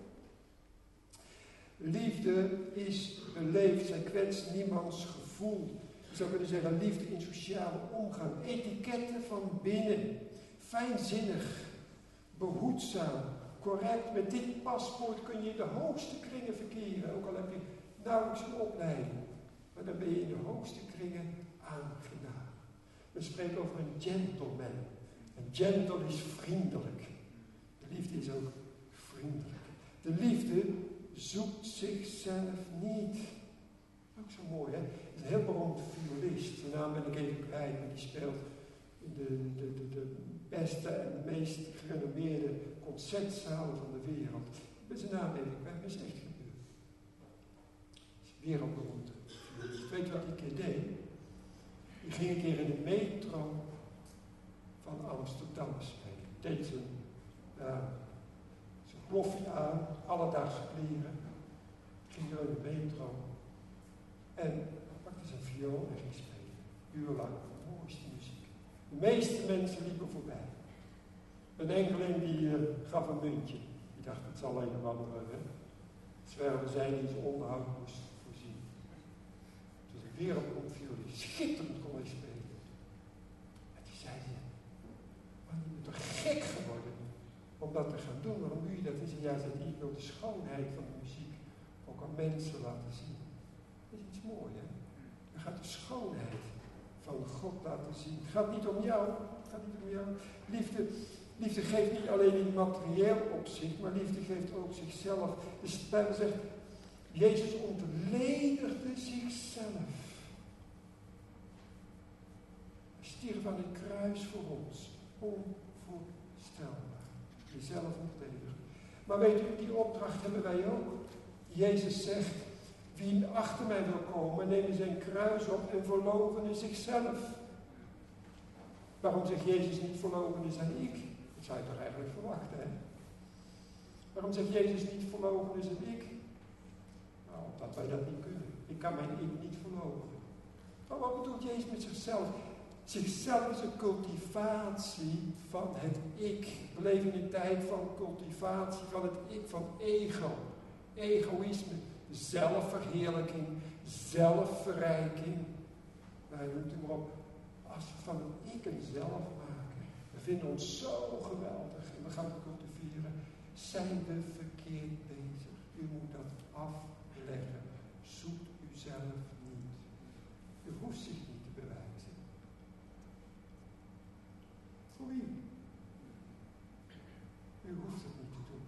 Liefde is beleefd, zij kwetst niemands gevoel. Je zou kunnen zeggen, liefde in sociale omgang. Etiketten van binnen. Fijnzinnig. Behoedzaam. Correct. Met dit paspoort kun je in de hoogste kringen verkeren. Ook al heb je nauwelijks een opleiding. Maar dan ben je in de hoogste kringen aangedaan. We spreken over een gentleman. Een gentle is vriendelijk. De liefde is ook vriendelijk. De liefde zoekt zichzelf niet. Ook zo mooi, hè? Het is een heel beroemd violist. Zijn naam ben ik even kwijt, maar die speelt in de, de, de, de beste en de meest gerenommeerde concertzalen van de wereld. Ik ben zijn naam even kwijt, maar het is echt gebeurd. Het is wereldberoemd. Weet je wat die keer deed? Die ging een keer in de metro van Amsterdam spelen. Deed zijn, uh, zijn kloffie aan, alledaagse kleren. Ging door de metro. En pakte zijn viool en ging spelen. Uurlang, de mooiste muziek. De meeste mensen liepen voorbij. Een enkeling die uh, gaf een muntje. Die dacht, het zal een of andere uh, zwerver zijn die zijn onderhoud moest voorzien. Dus een wereldberoemd violist, schitterend kon hij spelen. En die zei ze, maar je bent toch gek geworden om dat te gaan doen? Waarom doe je dat? En zei, ja, zei, ik wil de schoonheid van de muziek ook aan mensen laten zien. Dat is iets moois, hè? Je gaat de schoonheid van God laten zien. Het gaat niet om jou. Het gaat niet om jou. Liefde Liefde geeft niet alleen in materieel opzicht, maar liefde geeft ook zichzelf. Dus de Bijbel zegt, Jezus ontledigde zichzelf. Hij stierf aan het kruis voor ons. Onvoorstelbaar. Jezelf ontledigen. Maar weet u, die opdracht hebben wij ook. Jezus zegt, wie achter mij wil komen, neem zijn kruis op en verloochene zichzelf. Waarom zegt Jezus niet verloochenen zijn ik? Dat zou je toch eigenlijk verwachten, hè? Waarom zegt Jezus niet verloochenen zijn ik? Nou, omdat wij dat niet kunnen. Ik kan mijn ik niet verloochenen. Maar wat bedoelt Jezus met zichzelf? Zichzelf is een cultivatie van het ik. We leven in een tijd van cultivatie van het ik, van ego. Egoïsme, zelfverheerlijking, zelfverrijking. Wij noemt u maar op. Als we van het ik een zelf maken, we vinden ons zo geweldig en we gaan het cultiveren, zijn we verkeerd bezig. U moet dat afleggen. Zoek uzelf niet. U hoeft zich niet te bewijzen. Voor wie? U hoeft het niet te doen.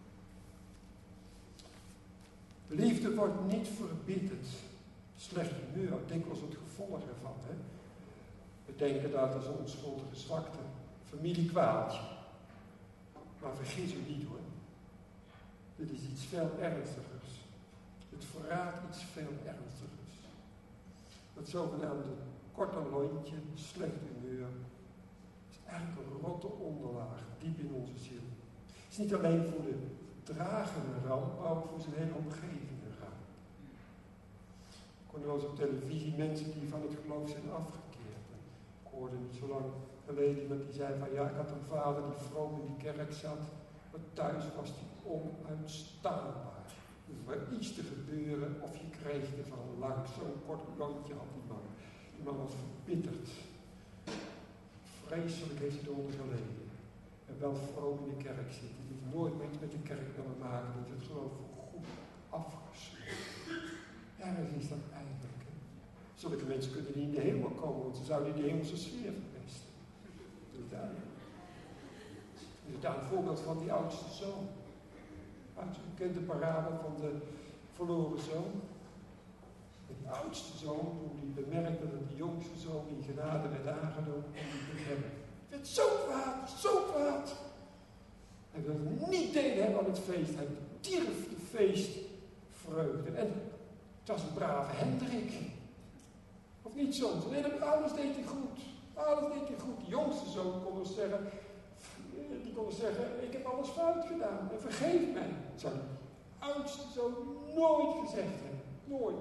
Liefde wordt niet verbitterd. Slecht humeur, dikwijls het gevolg ervan. Hè? We denken dat als een onschuldige zwakte, familiekwaaltje. Maar vergis u niet hoor. Dit is iets veel ernstigers. Het verraadt iets veel ernstigers. Dat zogenaamde korte lontje, slecht humeur, is eigenlijk een rotte onderlaag diep in onze ziel. Het is niet alleen voor de drager een ramp, maar ook voor zijn hele omgeving een ramp. Ik kon wel eens op televisie mensen die van het geloof zijn afgekeerd. Ik hoorde niet zo lang geleden iemand die zei van ja, ik had een vader die vroom in die kerk zat, maar thuis was die onuitstaanbaar. Er was iets te gebeuren of je kreeg er van lang. Zo'n kort lontje had die man. Die man was verbitterd. Vreselijk heeft hij eronder geleden. En wel vroom in de kerk zitten. Die heeft nooit meer iets met de kerk willen maken. Die heeft het geloof voor goed afgesloten. Ergens is dat eigenlijk. Hè. Zulke mensen kunnen niet in de hemel komen, want ze zouden die hemelse sfeer verpesten. Dus daar. Dus daar een voorbeeld van die oudste zoon. U kent de parabel van de verloren zoon. En die oudste zoon, toen die bemerkte dat de jongste zoon in genade werd aangenomen, kon hij het hebben. Het werd zo kwaad, zo kwaad. Hij wilde niet delen hebben aan het feest. Hij stierf de feestvreugde. En het was een brave Hendrik. Of niet soms. Nee, alles deed hij goed. Alles deed hij goed. De jongste zoon kon dus zeggen, die kon zeggen, ik heb alles fout gedaan en vergeef mij. Dat zou de oudste zoon nooit gezegd hebben. Nooit.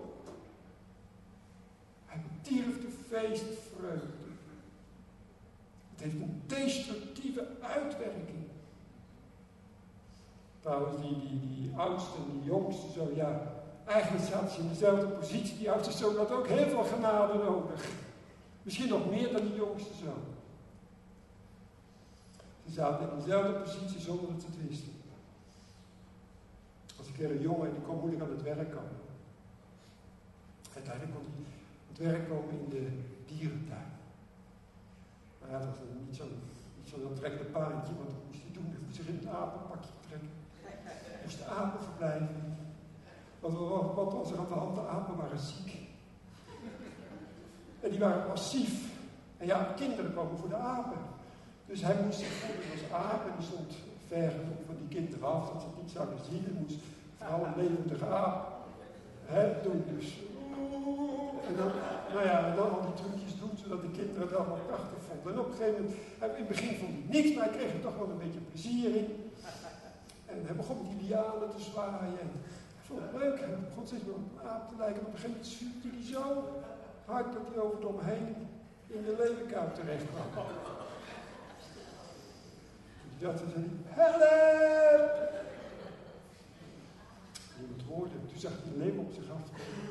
Hij bedierf de feestvreugde. Het heeft een destructieve uitwerking. Trouwens, die, die, die oudste en die jongste zoon, ja, eigenlijk zaten ze in dezelfde positie. Die oudste zoon had ook heel veel genade nodig. Misschien nog meer dan die jongste zoon. Ze zaten in dezelfde positie zonder dat ze het wisten. Als een keer een jongen en die kon moeilijk aan het werk komen. Uiteindelijk kon hij aan het werk komen in de dierentuin. Maar ja, dat was niet zo'n niet zo'n aantrekkelijk paardje, want dat moest hij doen. Hij moest zich in een apenpakje trekken. Hij moest de apen verblijven. Want wat was er aan de hand? De apen waren ziek. En die waren passief. En ja, kinderen kwamen voor de apen. Dus hij moest zich voelen als aap en die stond ver van die kinderen af, dat ze het niet zouden zien. Hij moest vooral een levendige aap hè, doen. Dus, en dan, nou ja, en dan al die trucjes doen, zodat de kinderen het allemaal prachtig vonden. En op een gegeven moment, in het begin vond hij niks, maar hij kreeg er toch wel een beetje plezier in. En hij begon met die lianen te zwaaien. En hij vond het leuk, hij begon steeds meer op een aap te lijken. En op een gegeven moment zwiepte hij zo hard dat hij over het omheen in de leeuwenkuip terecht kwam. Dat is een help! Niemand hoorde hem. Toen zag hij een leeuw op zich afkomen.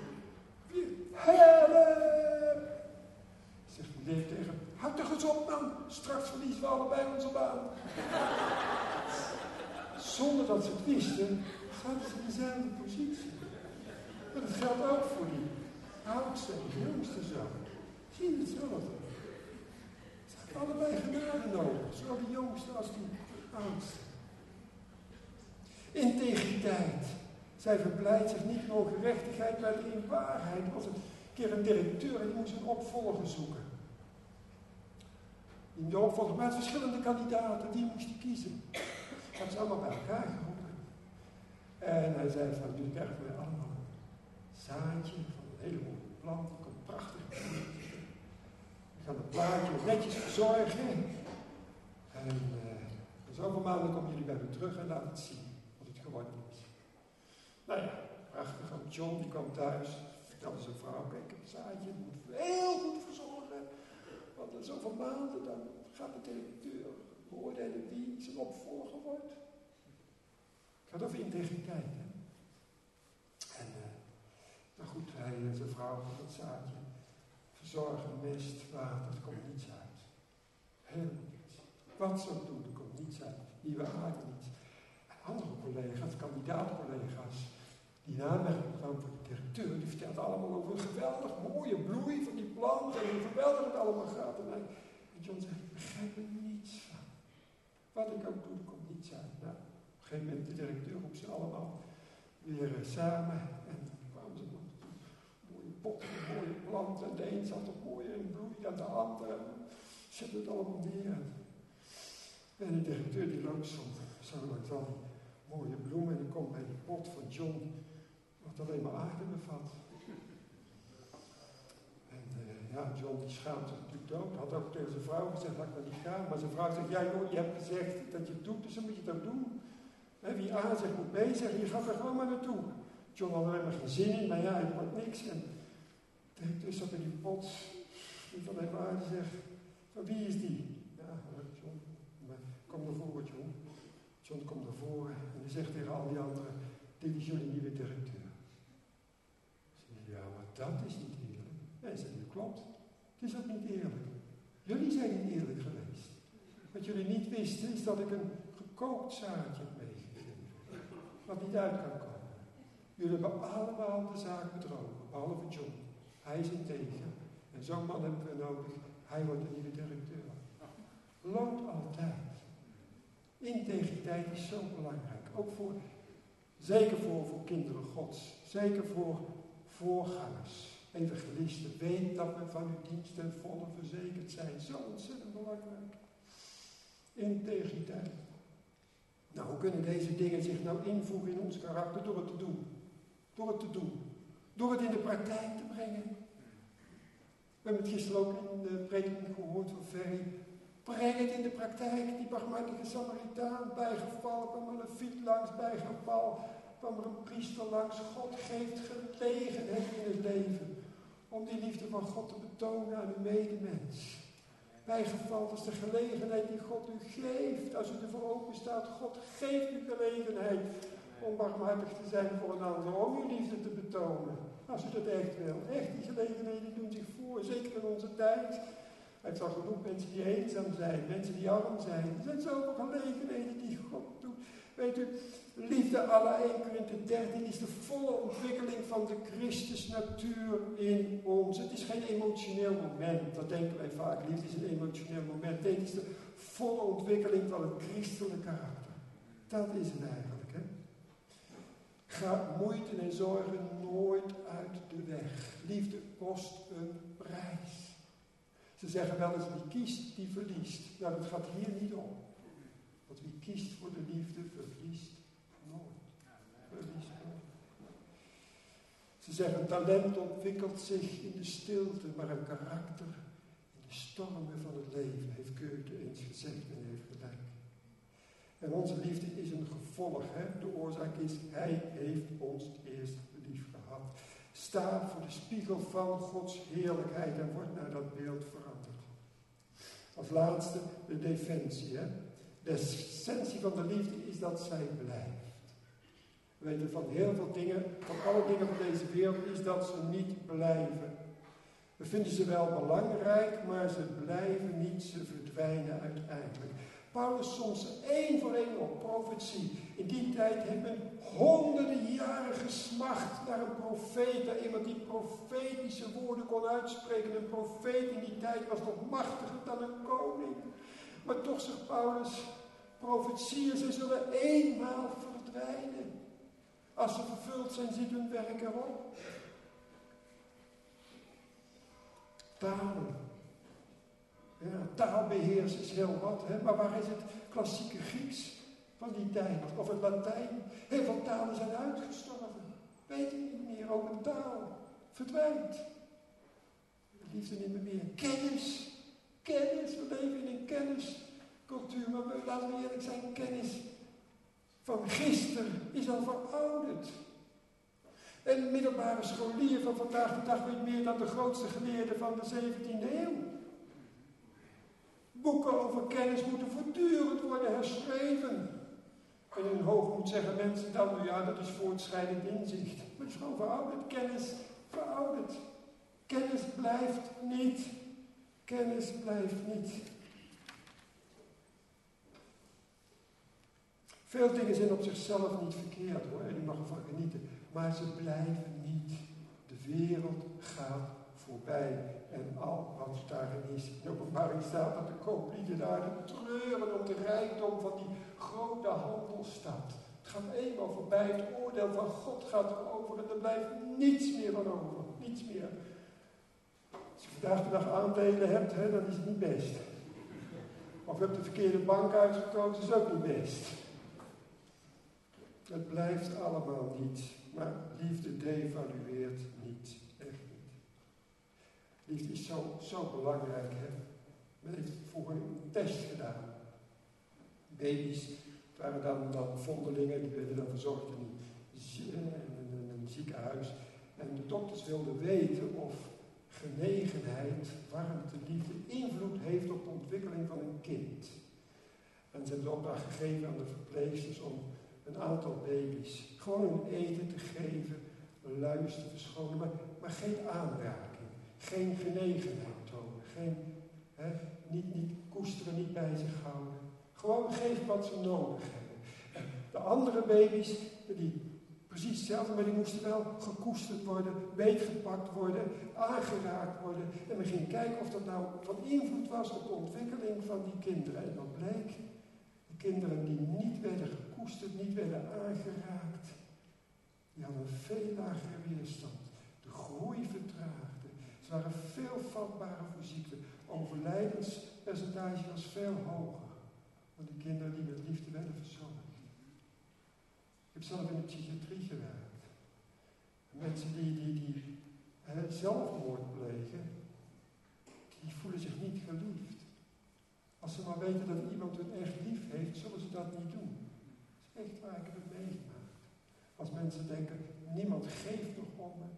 Help! Zegt de leeuw tegen hem, houd toch eens op man, straks verliezen we allebei onze baan. Zonder dat ze het wisten, zaten ze in dezelfde positie. Maar dat geldt ook voor die oudste en jongste zoon. Zie je hetzelfde? Allebei genade nodig, zowel de jongste als de oudste. Integriteit. Zij verblijdt zich niet in ongerechtigheid, maar in waarheid. Er was een keer een directeur die moest een opvolger zoeken. In de opvolger met verschillende kandidaten, die moest hij kiezen. Dat had ze allemaal bij elkaar geroepen. En hij zei van, jullie krijgen mij allemaal een zaadje van een hele mooie plant, die komt prachtig. Ik ga het plaatje netjes verzorgen. En uh, zoveel maanden komen jullie bij me terug en laten het zien wat het geworden is. Nou ja, prachtig. Ook John die kwam thuis, vertelde zijn vrouw, kijk, ik heb een zaadje, het moet heel goed verzorgen. Want in zoveel maanden dan gaat de directeur beoordelen wie zijn opvolger wordt. Het gaat over integriteit. Hè? En uh, nou goed, hij en zijn vrouw van het zaadje verzorgen, mist, water, er komt niets uit. Helemaal niets. Wat ze ook doen, er komt niets uit. Nieuwe aarde niets. En andere collega's, kandidaatcollega's, die in aanmerking kwamen voor de directeur, die vertelden allemaal over een geweldig mooie bloei van die plant en hoe geweldig het allemaal gaat. En, hij, en John zegt, ik begrijp er niets van. Wat ik ook doe, er komt niets uit. Nou, op een gegeven moment de directeur roept ze allemaal weer uh, samen en dan kwamen ze nog toe. Mooie pot, een mooie plant en de een zat er mooier in bloei dan de ander. En zet het allemaal neer. En de directeur die loopt zo, zo langs al die mooie bloemen en dan komt bij die pot van John wat alleen maar aarde bevat. En uh, ja, John die schaamt zich natuurlijk dood. Had ook tegen zijn vrouw gezegd, laat ik maar niet gaan. Maar zijn vrouw zegt, ja joh, je hebt gezegd dat je het doet, dus dan moet je het ook doen. He, wie A zegt moet B zeggen, je gaat er gewoon maar naartoe. John had er helemaal geen zin in, maar ja, het wordt niks. En de directeur zat in die pot, die van hem aarde zegt, van wie is die? Ja, John, maar kom naar voren John. John komt naar voren en hij zegt tegen al die anderen, dit is jullie nieuwe directeur. Ze zeggen, ja, maar dat is niet eerlijk. Nee, ze zeggen, klopt. Het is ook niet eerlijk. Jullie zijn niet eerlijk geweest. Wat jullie niet wisten is dat ik een gekookt zaadje heb meegegeven. Wat niet uit kan komen. Jullie hebben allemaal de zaak bedrogen, behalve John. Hij is integer. En zo'n man hebben we nodig. Hij wordt de nieuwe directeur. Loont altijd. Integriteit is zo belangrijk. Ook voor, zeker voor, voor kinderen Gods. Zeker voor voorgangers. Evangelisten. Weet dat we van uw dienst ten volle verzekerd zijn. Zo ontzettend belangrijk. Integriteit. Nou, hoe kunnen deze dingen zich nou invoegen in ons karakter? Door het te doen. Door het te doen. Door het in de praktijk te brengen. We hebben het gisteren ook in de prediking gehoord van Ferry. Breng het in de praktijk. Die barmhartige Samaritaan, bijgeval, kwam er een fiet langs, bijgeval, kwam er een priester langs. God geeft gelegenheid in het leven om die liefde van God te betonen aan uw medemens. Bijgeval, dat is de gelegenheid die God u geeft. Als u ervoor open staat, God geeft u gelegenheid om barmhartig te zijn voor een ander, om uw liefde te betonen. Als u dat echt wil. Echt, die gelegenheden doen zich voor, zeker in onze tijd. Hij heeft al genoeg mensen die eenzaam zijn, mensen die arm zijn. Er zijn zoveel gelegenheden die God doet. Weet u, liefde à la Eerste Korinthe dertien is de volle ontwikkeling van de Christusnatuur in ons. Het is geen emotioneel moment, dat denken wij vaak. Liefde is een emotioneel moment. Dit is de volle ontwikkeling van het christelijke karakter. Dat is het eigenlijk, hè. Ga moeite en zorgen nooit uit de weg. Liefde kost een prijs. Ze zeggen wel eens, wie kiest, die verliest. Nou, dat gaat hier niet om. Want wie kiest voor de liefde, verliest nooit. Verliest nooit. Ze zeggen, talent ontwikkelt zich in de stilte, maar een karakter in de stormen van het leven, heeft Goethe eens gezegd en heeft gelijk. En onze liefde is een gevolg. Hè? De oorzaak is, hij heeft ons eerst lief gehad. Sta voor de spiegel van Gods heerlijkheid en wordt naar dat beeld veranderd. Als laatste de defensie. Hè? De essentie van de liefde is dat zij blijft. We weten van heel veel dingen, van alle dingen van deze wereld, is dat ze niet blijven. We vinden ze wel belangrijk, maar ze blijven niet, ze verdwijnen uiteindelijk. Paulus soms één voor één op, profetie. In die tijd heeft men honderden jaren gesmacht naar een profeet, naar iemand die profetische woorden kon uitspreken. Een profeet in die tijd was nog machtiger dan een koning. Maar toch zegt Paulus, profetieën, ze zullen eenmaal verdwijnen. Als ze vervuld zijn, zit hun werk erop. Talen. Ja, taalbeheers is heel wat, hè? Maar waar is het klassieke Grieks van die tijd? Of het Latijn? Heel veel talen zijn uitgestorven. Weet je niet meer, ook een taal verdwijnt. Liefde niet meer. Kennis. Kennis, we leven in een kenniscultuur, maar we, laten we eerlijk zijn, kennis van gisteren is al verouderd. En de middelbare scholier van vandaag de dag weet meer dan de grootste geleerde van de zeventiende eeuw. Boeken over kennis moeten voortdurend worden herschreven. En in hoogmoed zeggen mensen dan, nou ja, dat is voortschrijdend inzicht. Maar het is gewoon verouderd. Kennis verouderd. Kennis blijft niet. Kennis blijft niet. Veel dingen zijn op zichzelf niet verkeerd hoor, en je mag ervan genieten. Maar ze blijven niet. De wereld gaat voorbij. En al wat daarin is. In de openbaring staat dat de kooplieden daar treuren om de rijkdom van die grote handelsstad. Het gaat eenmaal voorbij. Het oordeel van God gaat erover. En er blijft niets meer van over. Niets meer. Als je vandaag de dag aandelen hebt, hè, dan is het niet best. Of je hebt de verkeerde bank uitgekozen, is ook niet best. Het blijft allemaal niet. Maar liefde devalueert niet. Echt niet. Liefde is zo, zo belangrijk. Hè? Men heeft vroeger een test gedaan. Baby's, het waren dan, dan vondelingen, die werden dan verzorgd in een, in een ziekenhuis. En de dokters wilden weten of genegenheid, warmte, liefde invloed heeft op de ontwikkeling van een kind. En ze hebben de opdracht gegeven aan de verpleegsters om een aantal baby's gewoon hun eten te geven, luis te verschonen, maar, maar geen aanraking, geen genegenheid tonen, geen, hè, niet, niet koesteren, niet bij zich houden. Gewoon geven wat ze nodig hebben. En de andere baby's, die precies hetzelfde, maar die moesten wel gekoesterd worden, beetgepakt worden, aangeraakt worden. En men ging kijken of dat nou van invloed was op de ontwikkeling van die kinderen. En dat bleek, de kinderen die niet werden gekoesterd, niet werden aangeraakt, die hadden een veel lagere weerstand. De groei vertraagde. Ze waren veel vatbaarder voor ziekte. Overlijdenspercentage was veel hoger dan de kinderen die met liefde werden verzorgd. Ik heb zelf in de psychiatrie gewerkt. Mensen die, die, die hè, zelfmoord plegen, die voelen zich niet geliefd. Als ze maar weten dat iemand hun echt lief heeft, zullen ze dat niet doen. Dat is echt waar, ik heb het meegemaakt. Als mensen denken, niemand geeft nog om me,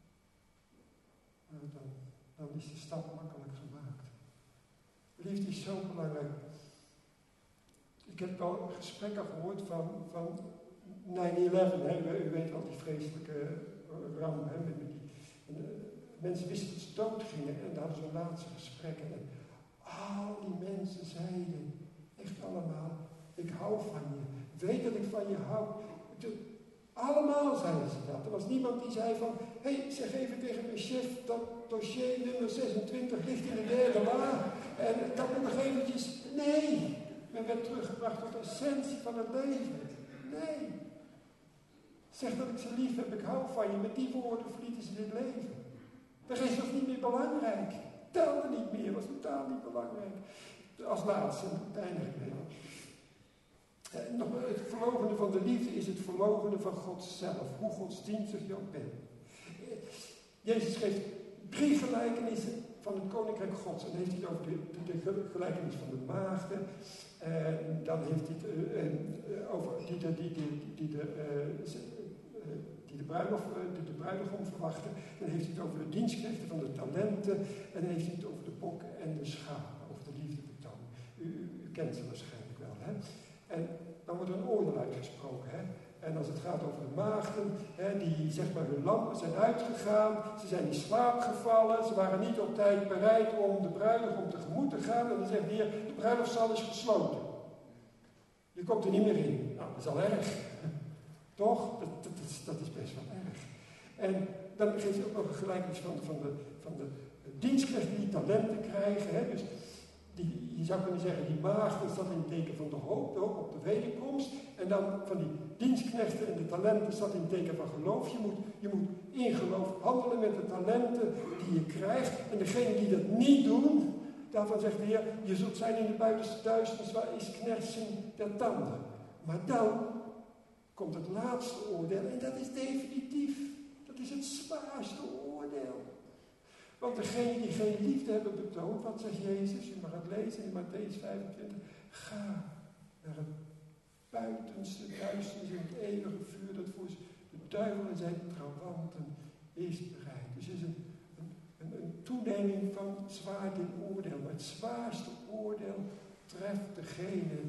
nou, dan, dan is de stap makkelijk gemaakt. Liefde is zo belangrijk. Ik heb wel gesprekken gehoord van, van nine eleven, hè. U weet al die vreselijke ramp. Hè, met die, en, uh, mensen wisten dat ze dood gingen en daar hadden ze een laatste gesprekken. En al die mensen zeiden, echt allemaal, ik hou van je. Weet dat ik van je hou. Allemaal zeiden ze dat. Er was niemand die zei van, hé, hey, zeg even tegen mijn chef, dat dossier nummer zesentwintig ligt in de derde la. En dat moet nog eventjes, nee. Men werd teruggebracht tot de essentie van het leven. Nee. Zeg dat ik ze lief heb, ik hou van je. Met die woorden verlieten ze dit leven. De rest was niet meer belangrijk. Telde niet meer, was totaal niet belangrijk. Als laatste, het einde gebleven. En nog het verloochenen van de liefde is het verloochenen van God zelf. Hoe godsdienstig je ook bent. Jezus geeft drie gelijkenissen van het Koninkrijk Gods. En dan heeft hij het over de, de, de gelijkenis van de maagden. En dan heeft hij het uh, uh, over die de, die, die, die de, uh, die de, bruiloft, uh, de, de bruidegom verwachten. Dan heeft hij het over de dienstknechten van de talenten. En dan heeft hij het over de bokken en de schapen. Over de liefde betonen. U, u, u kent ze waarschijnlijk wel. Hè? En dan wordt er een oordeel uitgesproken. Hè? En als het gaat over de maagden, hè, die zeg maar hun lampen zijn uitgegaan, ze zijn in slaap gevallen, ze waren niet op tijd bereid om de bruidegom tegemoet te gaan. En dan zegt de Heer, de bruiloftszaal is gesloten. Je komt er niet meer in. Nou, dat is al erg. Toch? Dat, dat, is, dat is best wel erg. En dan geeft hij ook nog een gelijkenis van, van, de, van de dienstknechten die talenten krijgen. Hè? Dus die, je zou kunnen zeggen, die maagd is dat in het teken van de hoop, de hoop op de wederkomst. En dan van die dienstknechten en de talenten is dat in het teken van geloof. Je moet, je moet in geloof handelen met de talenten die je krijgt. En degenen die dat niet doen, daarvan zegt de Heer, je zult zijn in de buitenste duisternis, waar is knersing der tanden. Maar dan komt het laatste oordeel en dat is definitief. Dat is het zwaarste oordeel. Want degenen die geen liefde hebben betoond, wat zegt Jezus? U mag het lezen in Mattheüs vijfentwintig. Ga naar het buitenste duisternis in het eeuwige vuur dat voor de duivel en zijn trawanten is bereid. Dus het is een, een, een, een toeneming van zwaard in oordeel. Maar het zwaarste oordeel treft degenen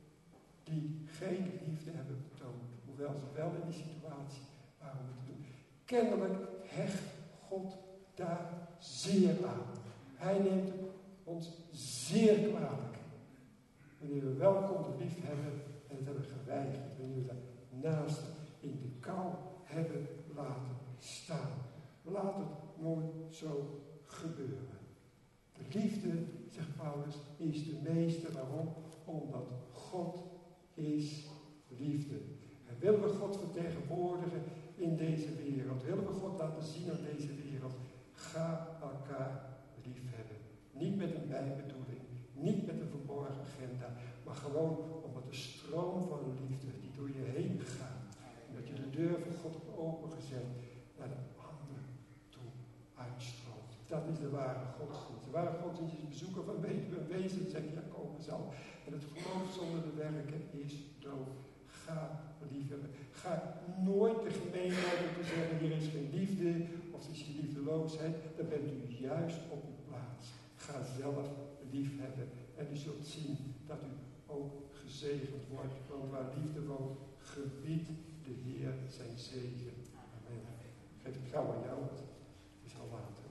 die geen liefde hebben betoond. Hoewel ze wel in die situatie waren om te doen. Kennelijk hecht God daar zeer aan. Hij neemt het ons zeer kwalijk. Wanneer we wel konden lief hebben en het hebben geweigerd. Wanneer we daarnaast in de kou hebben laten staan. Laat het nooit zo gebeuren. De liefde, zegt Paulus, is de meeste. Waarom? Omdat God is liefde. En willen we God vertegenwoordigen in deze wereld? Willen we God laten zien aan deze wereld? Ga elkaar lief hebben. Niet met een bijbedoeling, niet met een verborgen agenda, maar gewoon omdat de stroom van liefde die door je heen gaat, en dat je de deur van God hebt opengezet, naar de ander toe uitstroomt. Dat is de ware godsdienst. De ware godsdienst is bezoeken van weduwe en wezen, zegt Jacobus al. En het geloof zonder de werken is dood. Ga lief hebben. Ga nooit de gemeenheid om te zeggen, hier is geen liefde, of is hier liefdeloosheid. Dan bent u juist op uw plaats. Ga zelf lief hebben. En u zult zien dat u ook gezegend wordt. Want waar liefde woont, gebiedt de Heer zijn zegen. Amen. Geef het gauw aan jou, want het is al laat. Hè?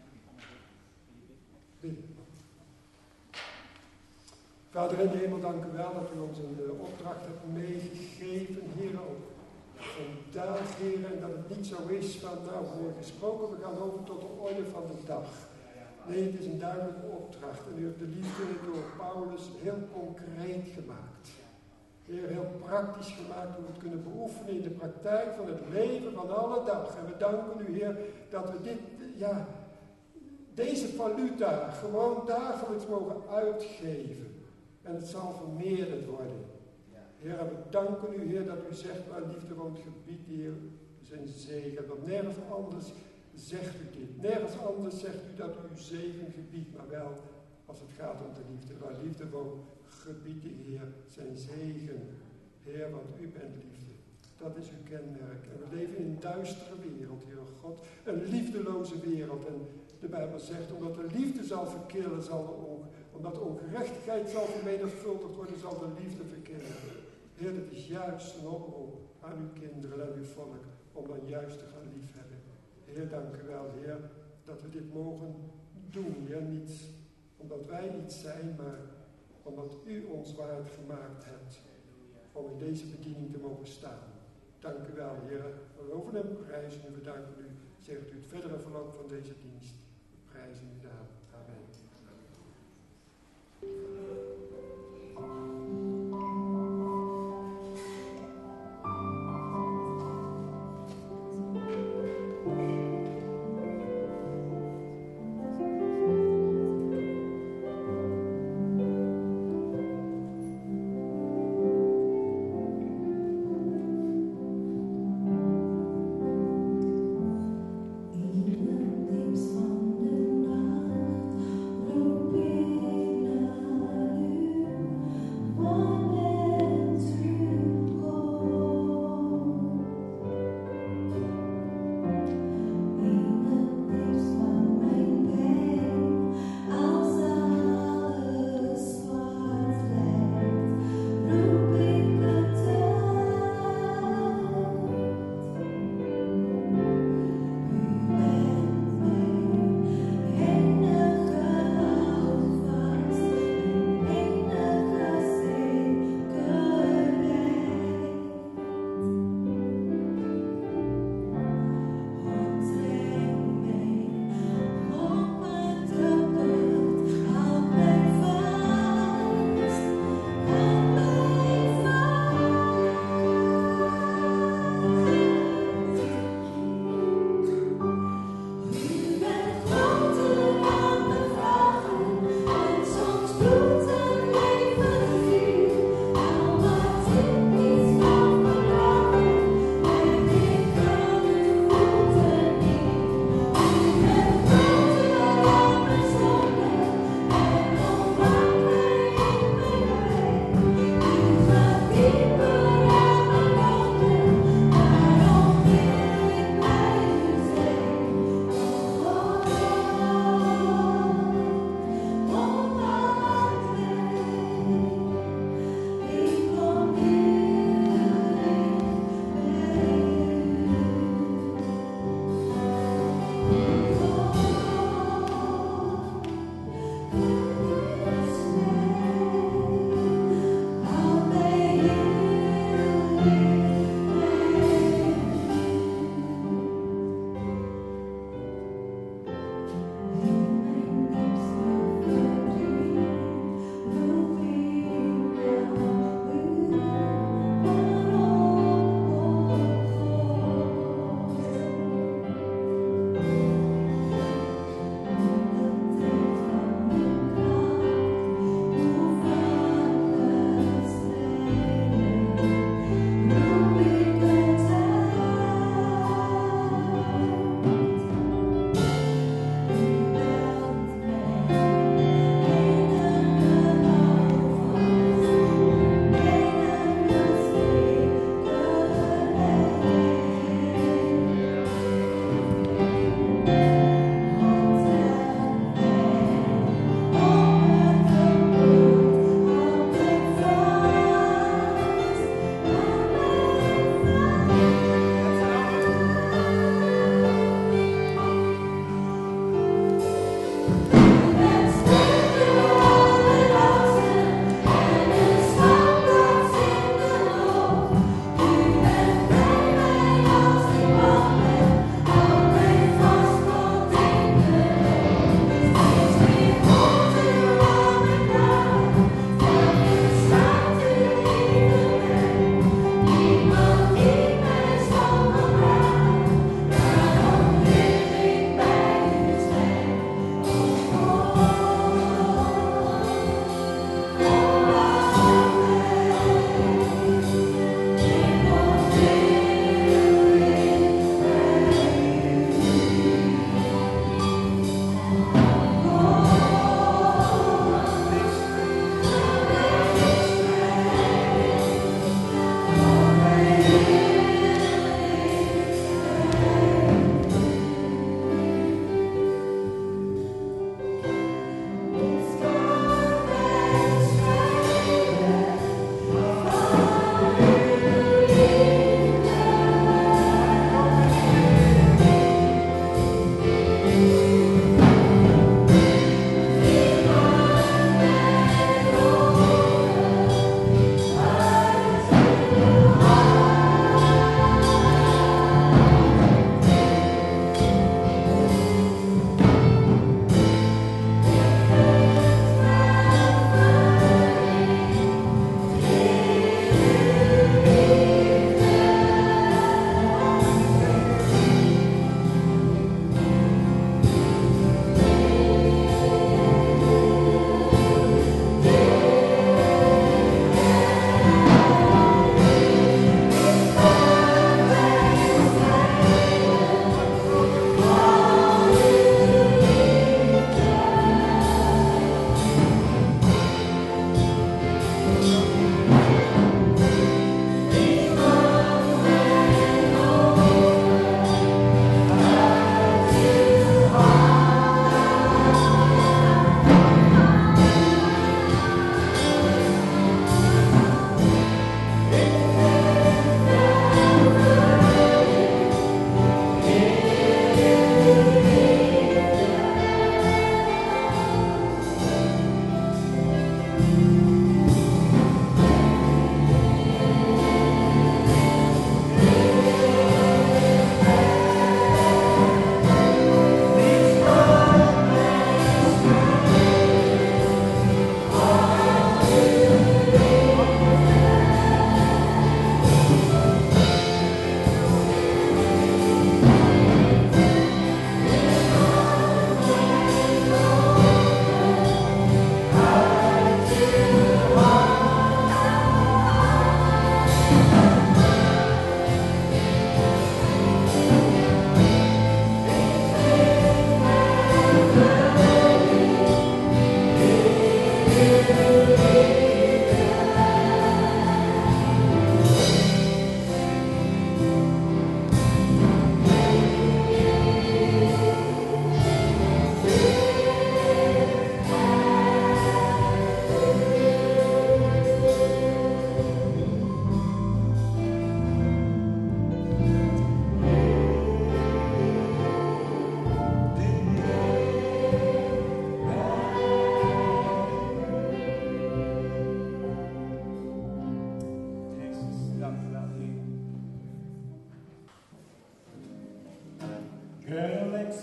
Bidden. Vader in de hemel, dank u wel dat u ons een uh, opdracht hebt meegegeven, Heer, ook vandaag, Heer, en dat het niet zo is van, nou, voor gesproken, we gaan over tot de orde van de dag. Nee, het is een duidelijke opdracht en u hebt de liefde door Paulus heel concreet gemaakt. Heer, heel praktisch gemaakt hoe we het kunnen beoefenen in de praktijk van het leven van alle dag. En we danken u, Heer, dat we dit, ja, deze valuta gewoon dagelijks mogen uitgeven. En het zal vermeerderd worden. Heer, we danken u, Heer, dat u zegt, waar liefde woont, gebiedt, Heer, zijn zegen. Want nergens anders zegt u dit. Nergens anders zegt u dat u zegen gebiedt, maar wel als het gaat om de liefde. Waar liefde woont, gebiedt de Heer zijn zegen. Heer, want u bent liefde. Dat is uw kenmerk. En we leven in een duistere wereld, Heer God. Een liefdeloze wereld. En de Bijbel zegt, omdat de liefde zal verkillen, zal de onge- omdat de ongerechtigheid zal vermenigvuldigd worden, zal de liefde verkillen. Heer, dat is juist een oproep aan uw kinderen en uw volk, om dan juist te gaan liefhebben. Heer, dank u wel, Heer, dat we dit mogen doen. Heer, niet omdat wij iets zijn, maar omdat u ons waard gemaakt hebt om in deze bediening te mogen staan. Dank u wel, Heer. We loven en prijzen u. We danken u. Zegt u het verdere verloop van deze dienst. We prijzen u naam. Amen. Things from the night.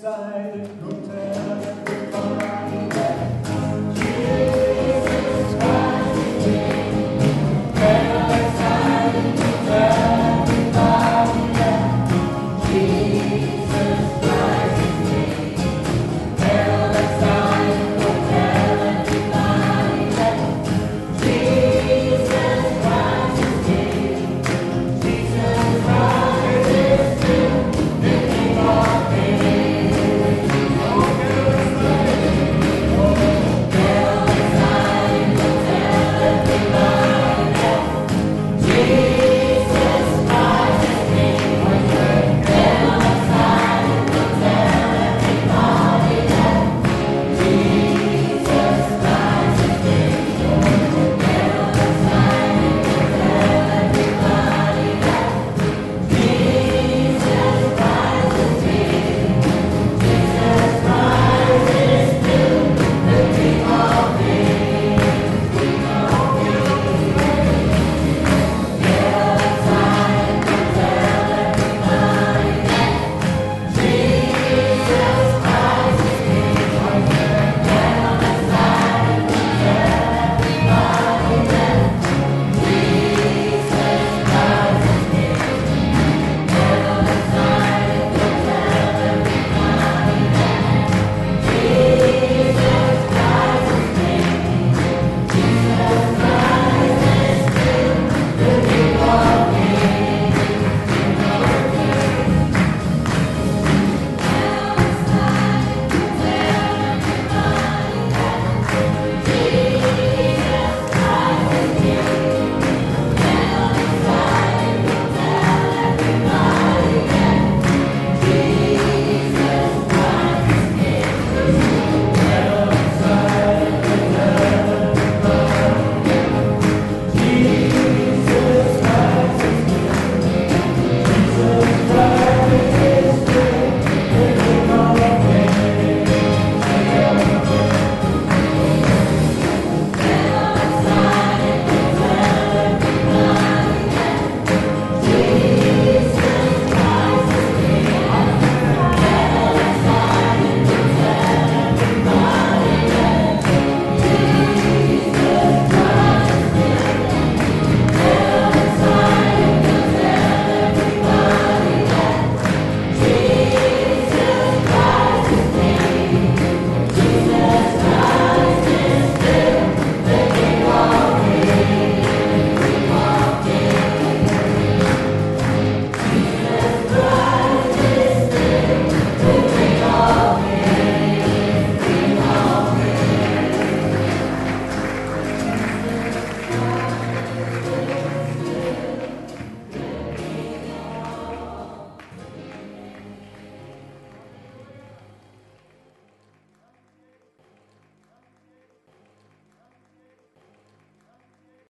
beside it.